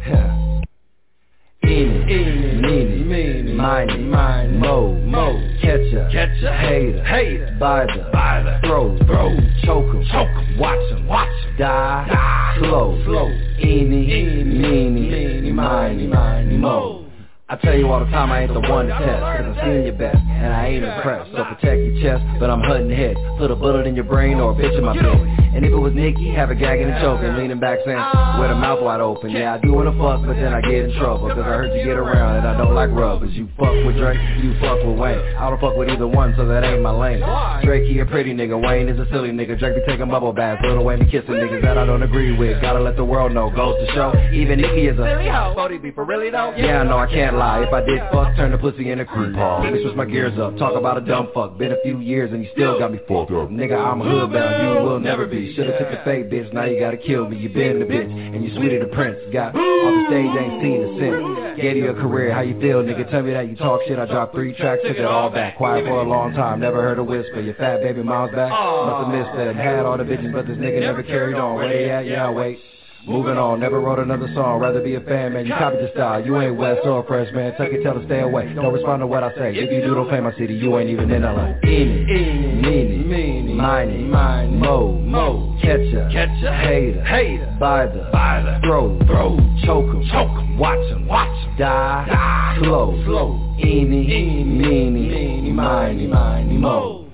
Eeny, eeny, meeny, meeny, miny, miny, mo, mo, catcha, catcha, hater, hater, by the, by the, throw, throw, choke 'em, choke 'em, watch 'em, watch 'em, die, die, slow, slow, eeny, eeny, meeny, meeny, miny, miny, mo. I tell you all the time I ain't the one to test, cause I've seen your best, and I ain't impressed. So protect your chest, but I'm hunting head. Put a bullet in your brain or a bitch in my bed. And if it was Nikki, have a gagging and choking, leaning back saying, with a mouth wide open. Yeah, I do wanna fuck, but then I get in trouble, cause I heard you get around and I don't like rubbers. You fuck with Drake, you fuck with Wayne. I don't fuck with either one, so that ain't my lane. Drake, he a pretty nigga, Wayne is a silly nigga. Drake be taking bubble baths, Lil Wayne be kissing niggas that I don't agree with. Gotta let the world know, goes to show. Even Nikki is a silly hoe. Bodie be for really though? Yeah, I know I can't lie. If I did fuck, turn the pussy into cream ball. Let me switch my gears up, talk about a dumb fuck. Been a few years and you still got me fucked up. Nigga, I'm hood bound, you will never be. Should've took the fake bitch, now you gotta kill me. You been the bitch, and you sweeter the prince. Got off the stage, ain't seen the sin. Gave you a career, how you feel, nigga? Tell me that you talk shit. I dropped three tracks, took it all back. Quiet for a long time, never heard a whisper. Your fat baby mom's back, must've missed that. Had all the bitches, but this nigga never carried on. Where they at? Yeah, wait. Moving on, never wrote another song, rather be a fan, man. You copied the style, you ain't West or Fresh, man. Tuck it, tell her stay away. Don't respond to what I say. If you do, don't play my city, you ain't even in L A. Eeny, meeny, meeny, miny, miny, mo, mo, catcha, catcha, hater, hater, by the, by the, throw, throw, choke 'em, choke 'em, watch 'em, watch 'em, die, die, slow, slow, eeny, meeny, meeny, miny, miny, mo.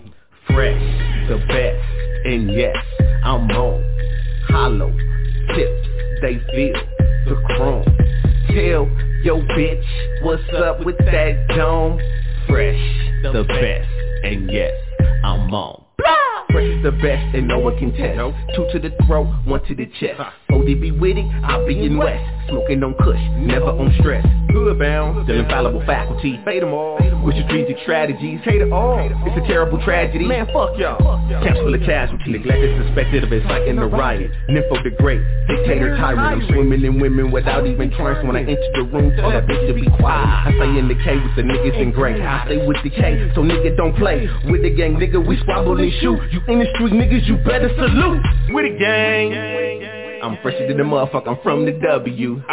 Fresh, the best, and yes, I'm on. Hollow tips, they feel the chrome. Tell yo bitch, what's up with that dome? Fresh, the best, and yes, I'm on. Fresh is the best and no one can test. Two to the throat, one to the chest. O D B with it, I'll be in West. Smoking on kush, never on stress. Hood bound, the infallible faculty. Fade them all, with strategic strategies. Hate it all, it's a terrible tragedy. Man, fuck y'all. Camps full of casualties. Neglected, suspected of inciting the riot. Nympho the great, dictator tyrant. I'm swimming in women without even trying. So when I enter the room, tell that bitch to be quiet. I stay in the K with the niggas in gray. I stay with the K, so nigga don't play. With the gang, nigga, we squabble and shoot. You in the street, niggas, you better salute. With the gang. I'm fresher than the motherfucker, I'm from the W.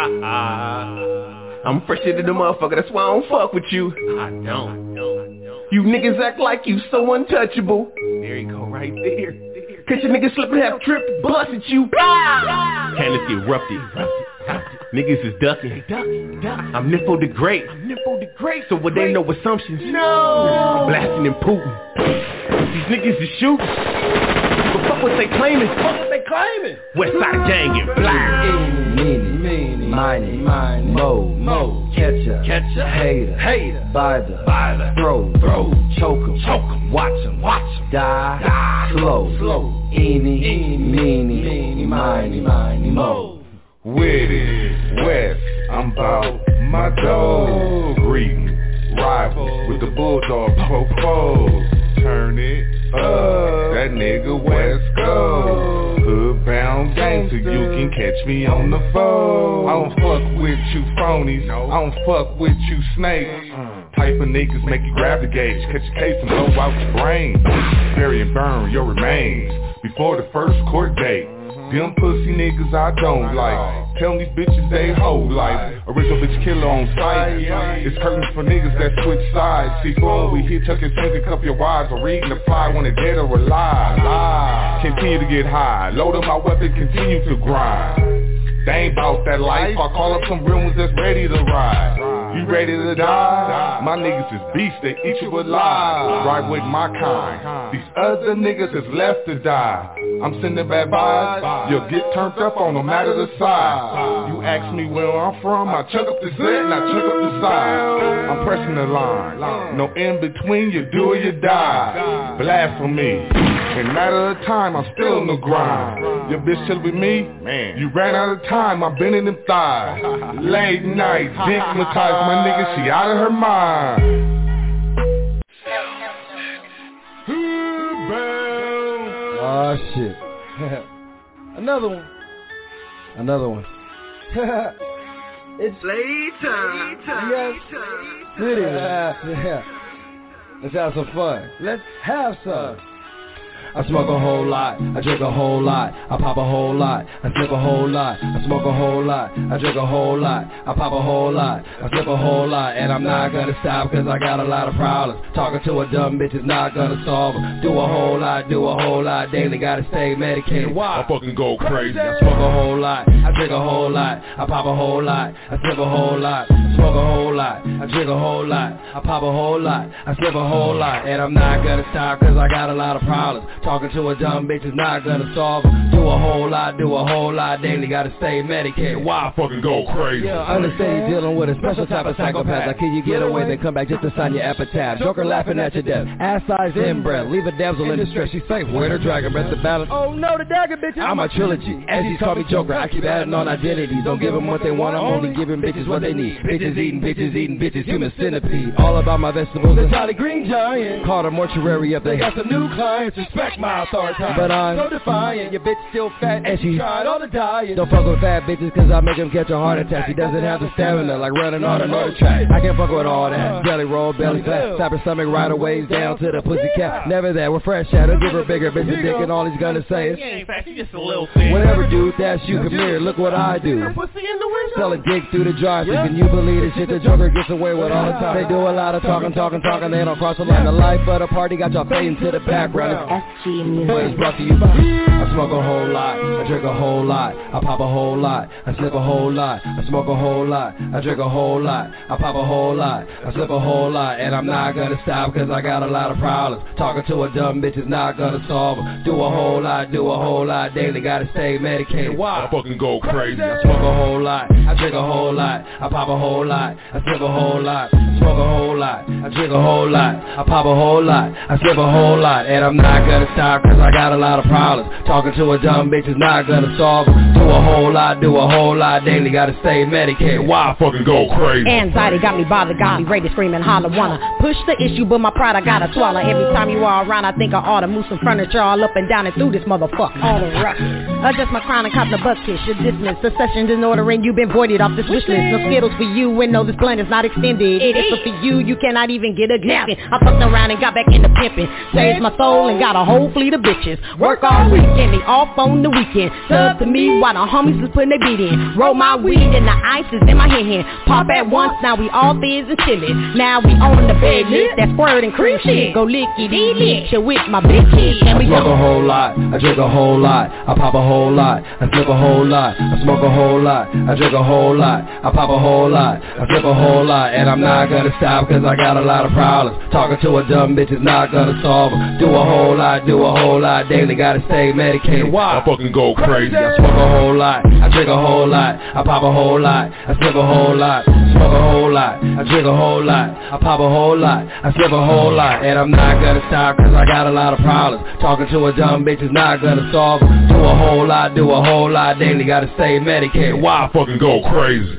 I'm fresher than the motherfucker, that's why I don't fuck with you. I don't. You niggas act like you so untouchable. There you go, right there. Catch a nigga slip and have trip, bust at you. Cannons get rupted. Niggas is ducking. I'm Nympho the Great. So what they know assumptions. No. I'm blasting and Putin. These niggas is shooting. But fuck what they claiming. Fuck what they claiming. Westside gang and fly. Meeny, meeny, miny, miny, mo, mo, catcha, catcha, hater, hater, by the, by the, throw, throw, choke 'em, choke 'em, watch 'em, watch 'em, die, die, slow, slow, eeny, eeny, meeny, meeny, miny, miny, mo. With it, West, I'm bout my dog. Greeting, rival with the bulldog propose. Turn it up, that nigga West Coast. Hood bound gang so you can catch me on the phone. I don't fuck with you phonies, I don't fuck with you snakes. Type of niggas make you grab the gauge, catch a case and blow out your brain. Bury and burn your remains before the first court date. Them pussy niggas I don't like. Tell these bitches they hold like original bitch killer on sight. It's curtains for niggas that switch sides. See phone we hit, tuck your twins and cuff your wives. Or reading the fly when they're dead or alive. Lie. Continue to get high. Load up my weapon, continue to grind. They ain't bout that life. I call up some real ones that's ready to ride. You ready to die? My niggas is beasts, they eat you alive. Ride with my kind. These other niggas is left to die. I'm sending bad vibes. You'll get turned up on no matter the size. You ask me where I'm from, I chuck up the set and I chuck up the side. I'm pressing the line. No in between, you do or you die. Blasphemy. In a matter of time, I'm still in the grind. Your bitch chill with me? Man. You ran out of time, I've been in them thighs. Late night, dickmatized, my nigga, she out of her mind. Oh shit. Another one. Another one. It's playtime. Yes. It is. Yeah. Let's have some fun. Let's have some. I smoke a whole lot, I drink a whole lot, I pop a whole lot, I slip a whole lot, I smoke a whole lot, I drink a whole lot, I pop a whole lot, I slip a whole lot, and I'm not gonna stop cause I got a lot of problems. Talking to a dumb bitch is not gonna solve them. Do a whole lot, do a whole lot daily, gotta stay medicated. Why? I fucking go crazy. I smoke a whole lot, I drink a whole lot, I pop a whole lot, I slip a whole lot, smoke a whole lot, I drink a whole lot, I pop a whole lot, I slip a whole lot, and I'm not gonna stop cause I got a lot of problems. Talking to a dumb bitch is not gonna solve them. Do a whole lot, do a whole lot daily, gotta stay medicated. Why? I fucking go crazy. Yeah, I understand you're dealing with a special type of psychopath. Like, can you get away, then come back just to sign your epitaph. Joker laughing at your death, ass size inbred, leave a damsel in distress. She's safe, where the dragon breath the balance. Oh no, the dagger bitches. I'm a trilogy, as he's called me Joker. I keep adding on identities. Don't give them what they want, I'm only giving bitches what they need. Bitches eating, bitches eating, bitches human centipede. All about my vegetables, the Jolly Green Giant. Called a mortuary up there. Got some new clients, respect my authority. But I'm so defiant, your bitch still fat and she tried all the diet. Don't fuck with fat bitches cause I make them catch a heart attack. She doesn't have the stamina like running on another track. I can't fuck with all that. Belly roll, belly flat, slap her stomach right away down to the pussy cat. Never that, we're fresh at her, give her bigger bitch a dick and all he's gonna say is just a little thing. Whatever dude, that's you, come here, look what I do. Selling dick through the drive-thru, can you believe the shit the Joker gets away with all the time? They do a lot of talking, talking, talking, they don't cross the line. The life of the party got y'all fading to the background. S G Music. It's brought to you by I smoke a whole lot, I drink a whole lot, I pop a whole lot, I slip a whole lot, I smoke a whole lot, I drink a whole lot, I pop a whole lot, I slip a whole lot, and I'm not gonna stop cause I got a lot of problems. Talking to a dumb bitch is not gonna solve them. Do a whole lot, do a whole lot daily, gotta stay medicated. Why? I fucking go crazy. I smoke a whole lot, I drink a whole lot, I pop a whole lot, I slip a whole lot, smoke a whole lot, I drink a whole lot, I pop a whole lot, I slip a whole lot, and I'm not gonna stop cause I got a lot of problems. Talking to a dumb bitch is not gonna solve them. Do a whole lot, do a whole lot daily, gotta stay medicated. Why? I fucking go crazy. Anxiety got me bothered, got me ready to scream and holler. Wanna push the issue, but my pride I gotta swallow. Every time you are around, I think I ought to move some furniture all up and down and through this motherfucker. All the rush. Adjust my crown and cop the butt kiss. You're dismissed. The session's in order and you've been voided off this wish list. No Skittles for you and no, this blunt is not extended. It is for you, you cannot even get a glimpse. I fucked around and got back into pimping. Saved my soul and got a whole fleet of bitches. Work all week and they off on the weekend. Sub to me while the homies was putting their beat in. Roll my weed and the ice is in my hand hand. Pop at once, now we all fizz and chillin'. Now we on the bed list, that squirt and cream shit. Go licky dee lick, shit with my bitches. And we I smoke a whole lot, I drink a whole lot, I pop a whole lot, I slip a whole lot, I smoke a whole lot, I drink a whole lot, I pop a whole lot, I slip a whole lot, and I'm not gonna stop cause I got a lot of problems. Talking to a dumb bitch is not gonna solve them. Do a whole lot, do a whole lot daily, gotta stay medicated. Why? I fucking go crazy. I smoke a whole lot, I drink a whole lot, I pop a whole lot, I slip a whole lot, smoke a whole lot, I drink a whole lot, I pop a whole lot, I slip a whole lot, and I'm not gonna stop cause I got a lot of problems. Talking to a dumb bitch is not gonna solve them. Do a whole lot, do a whole lot daily, gotta stay medicated. Why? I fucking go crazy.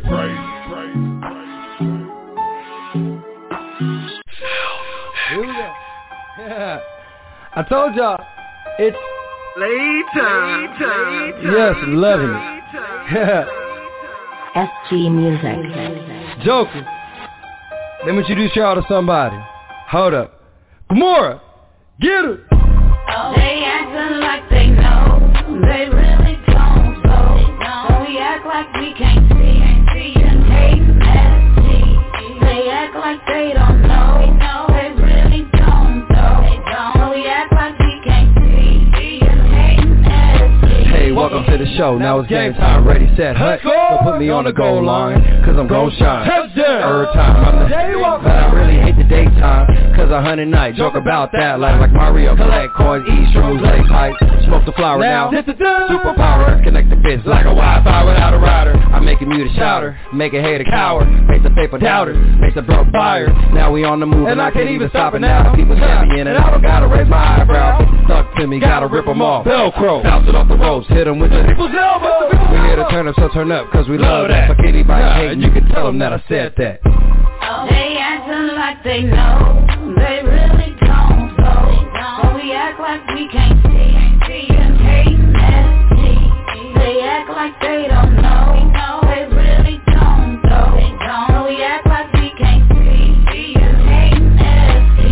Here we go. Yeah. I told y'all, it's Later. Later. yes, loving it. S G Music. Joker. Let me introduce y'all to somebody. Hold up. Gamora, get her. They actin' like they know, they really don't though. So we act like we can't see, and hatin' S G. They act like they don't know, they really don't though. So we act like we can't see, and hatin' S G. Hey, welcome to the show. Now it's game time. Ready, set, hut. So put me on the goal line, cause I'm gon' shine. Third time, I'm the but I really hate the daytime, cause a hundred night. Joke about that, like like Mario. Collect coins, eat shrooms, lay pipe. Smoke the flower now. Superpower, connect the bits like a Wi-Fi without a router. I'm making you the shouter, make a hater cower, make the paper doubter, makes the broke buyer. Now we on the move and I can't even stop it now. People champion and I don't gotta raise my eyebrow. Stuck to me, gotta rip them off. Velcro, bounce it off the ropes, hit them with the people's elbow. We here to turn up, so turn up, cause we love that. Fuck anybody hating, you can tell them that I said that. They actin' like they know, they really don't though. So we act like we can't see, and hatin' S G. They act like they don't know, they really don't though. So we act like we can't see, and hatin' S G. I don't be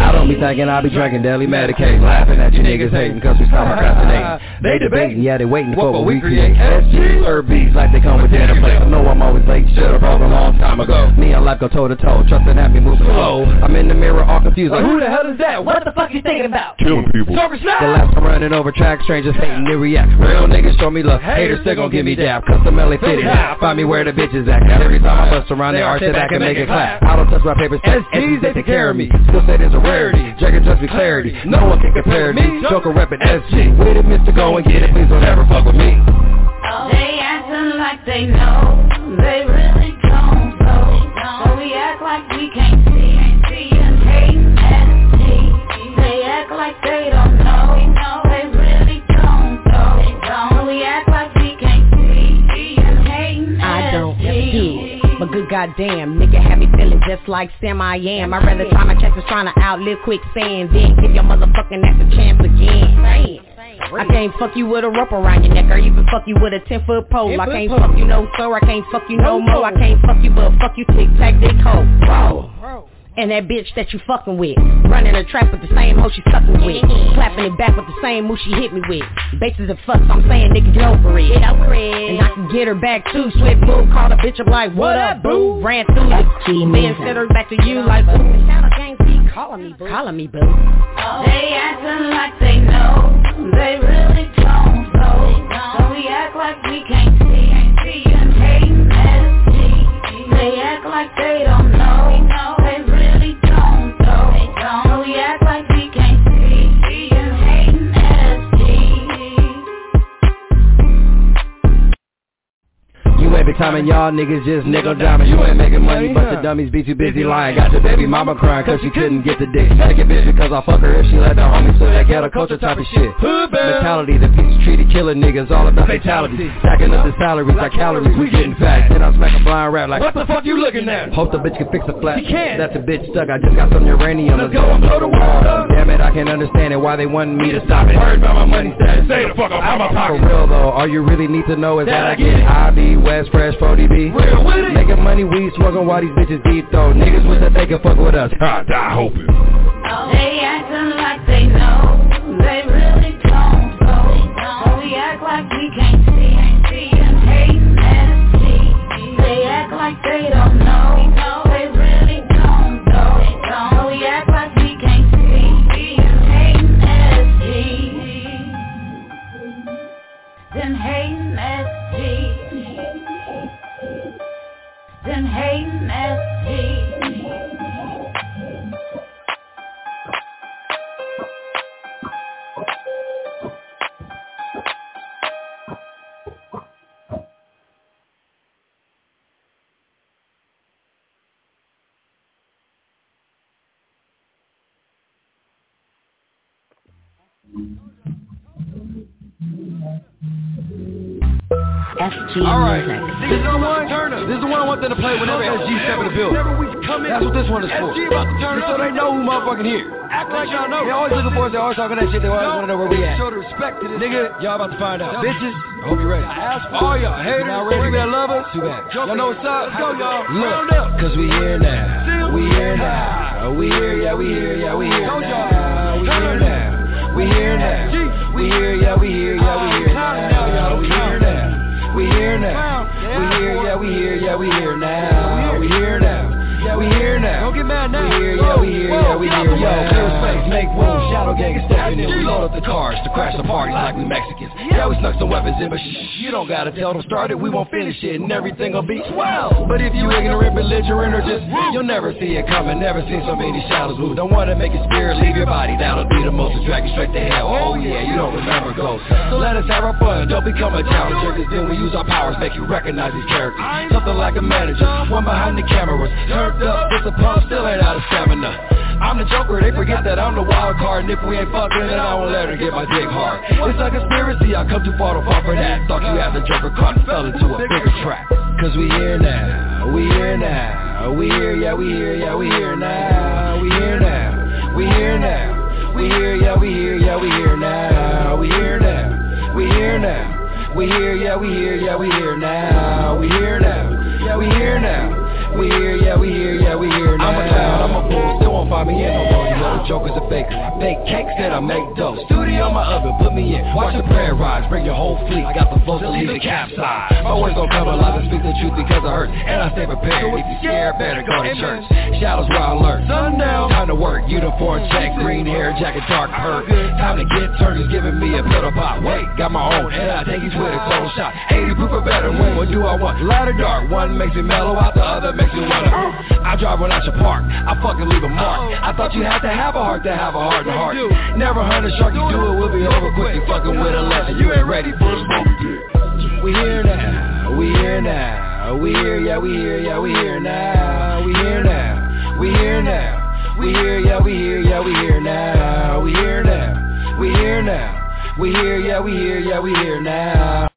stacking, I be drinking daily medicating. Laughing at you niggas hating cause we stop procrastinating. They debating, yeah they waiting for what we create. S G or beats like they come with dinner plates. I know I'm always late, should've brought a long time ago. Me and life go toe to toe, trusting that me moving slow. I'm in the mirror all confused like who the hell is that? What the fuck you thinking about? Killing people. The last I'm running over tracks, strangers hating to react. Real niggas show me love, haters still gon' give me dap. Custom L A fitted, find me where the bitches at. Every time I bust around, they arch it back and make it clap. I don't touch my papers, S Gs, they take care of me. Still say there's a rarity, Jagger just be clarity. No one can compare to me, Joker reppin' S G. With it, mister, go and get it, please don't ever fuck with me. They actin' like they know, they really don't know. So we act like we can't see, and hatin' S G. They act like they don't know, they really don't know. So we act like we can't see, and hatin' I don't yeah. But good goddamn, nigga had me feeling just like Sam I am. I'd rather try my chances trying to outlive quicksand than give your motherfucking ass a chance again. I can't fuck you with a rope around your neck or even fuck you with a ten foot pole. I can't fuck you no sir, I can't fuck you no more. I can't fuck you but fuck you tic tac dick hoe. Bro. And that bitch that you fucking with, running a trap with the same hoe she sucking with, clapping it back with the same move she hit me with. Bases of fuck, so I'm saying nigga get over it. Get over it. And I can get her back too. Swift move, call the bitch up like what up boo. Ran through it, then sent her back to you like ooh. Channel gang be calling me boo. Calling me boo. They actin' like they know, they really don't know. So we act like we can't see, and hatin' S G. They act like they don't know, they really don't know. So we act like we can't see, and hatin' S G. You ain't big time and y'all niggas just nickel diamond. You ain't making money but the dummies be too busy lying. Got your baby mama crying cause she couldn't get the dick. Take a bitch because I fuck her if she let the homies so that ghetto culture type of shit. Mentality that peace treated killing niggas all about fatality. Stacking up the salaries like calories, we getting fat. Then I smack a blind rap like what the fuck you looking at? Hope the bitch can fix a flat. That's a bitch stuck, I just got some uranium. Let's go and blow the world up. Damn it, I can't understand it, why they want me to stop it. Heard about my money status, say the fuck up out my pocket. For real though, all you really need to know is that I get I be West Fresh four D B. Real with it. Making money, weed smoking while these bitches deep though. Niggas wish that they could fuck with us. Ha, die hoping. They actin' like they know, they really don't know. So we act like we can't see, and hatin' S G. They act like they don't know, they really don't know. So we act like we can't see, and hatin' S G. Then hatin' S G. Then hatin' S G. S G Alright, music. this is the one. This is the one I want them to play whenever S G step in the building. That's what this one is for. Just so they know who motherfucking here. Act like y'all know. They always looking for us. They always talking that shit. They always want to know where we at. Show the respect to this nigga. Y'all about to find out. Bitches, I hope you're ready. All y'all haters, y'all ready? People that love us, too bad. Y'all know what's up. Let's go, y'all. Look, cause we here now. We here now. We here, yeah, we here, yeah, we here now. We here now. We here now. We here, yeah, we here, yeah, we here now. We here now. We here now. We here, yeah, we here, yeah, we here now. We here now. Yeah, we here now. Don't get mad now. We here, yeah, we here, yeah, we here. Yo, clear space, make room. Shadow gang is stepping in. We load up the cars to crash the parties like we Mexicans. Yeah, we snuck some weapons in, but shh, you don't gotta tell them start it. We won't finish it, and everything will be swell. But if you ignorant, belligerent, or just you'll never see it coming. Never seen so many shadows move. Don't wanna make your spirit leave your body. That'll be the most to drag you straight to hell. Oh yeah, you don't remember ghosts. So let us have our fun. Don't become a challenger, cause then we use our powers, make you recognize these characters. Something like a manager, one behind the cameras. Turned up, disappointed, still ain't out of stamina. I'm the Joker, they forget that I'm the wild card. And if we ain't fucking, then I won't let her get my dick hard. It's a conspiracy, I come too far to fall for that. Thought you had the Joker caught and fell into a bigger trap. Cause we here now, we here now. We here, yeah, we here, yeah, we here now. We here now, we here now. We here, yeah, we here, yeah, we here now. We here now, we here now. We here, yeah, we here, yeah, we here now. We here now, yeah, we here now. We here, yeah, we here, yeah, we here now. I'm a clown, I'm a fool, still won't find me in no more. You know the joker's a faker. I bake cakes and I make dough. Studio on my oven, put me in. Watch the prayer rise, bring your whole fleet. I got the flows to leave the capsize. My words don't come alive and speak the truth because I hurt. And I stay prepared. If you scared, better go to church. Shadows where I lurk. Sundown, time to work. Uniform check, green hair, jacket, dark perk. Time to get turned, is giving me a pill to pop. Wait, got my own, and I take each with a cold shot. eighty proof or better, when what do I want? Light or dark, one makes me mellow out, the other makes me wanna. I drive when I should park, I fucking leave a mark. I thought you had to have a heart to have a heart to heart. Never hunt a shark, you do it, we'll be over quick. You fucking with a legend, you ain't ready for the smoke. We here now, we here now, we here, yeah, we here, yeah, we here now, we here now, we here now. We here, yeah, we here, yeah, we here now. We here now. We here now. We here, yeah, we here, yeah, we here now.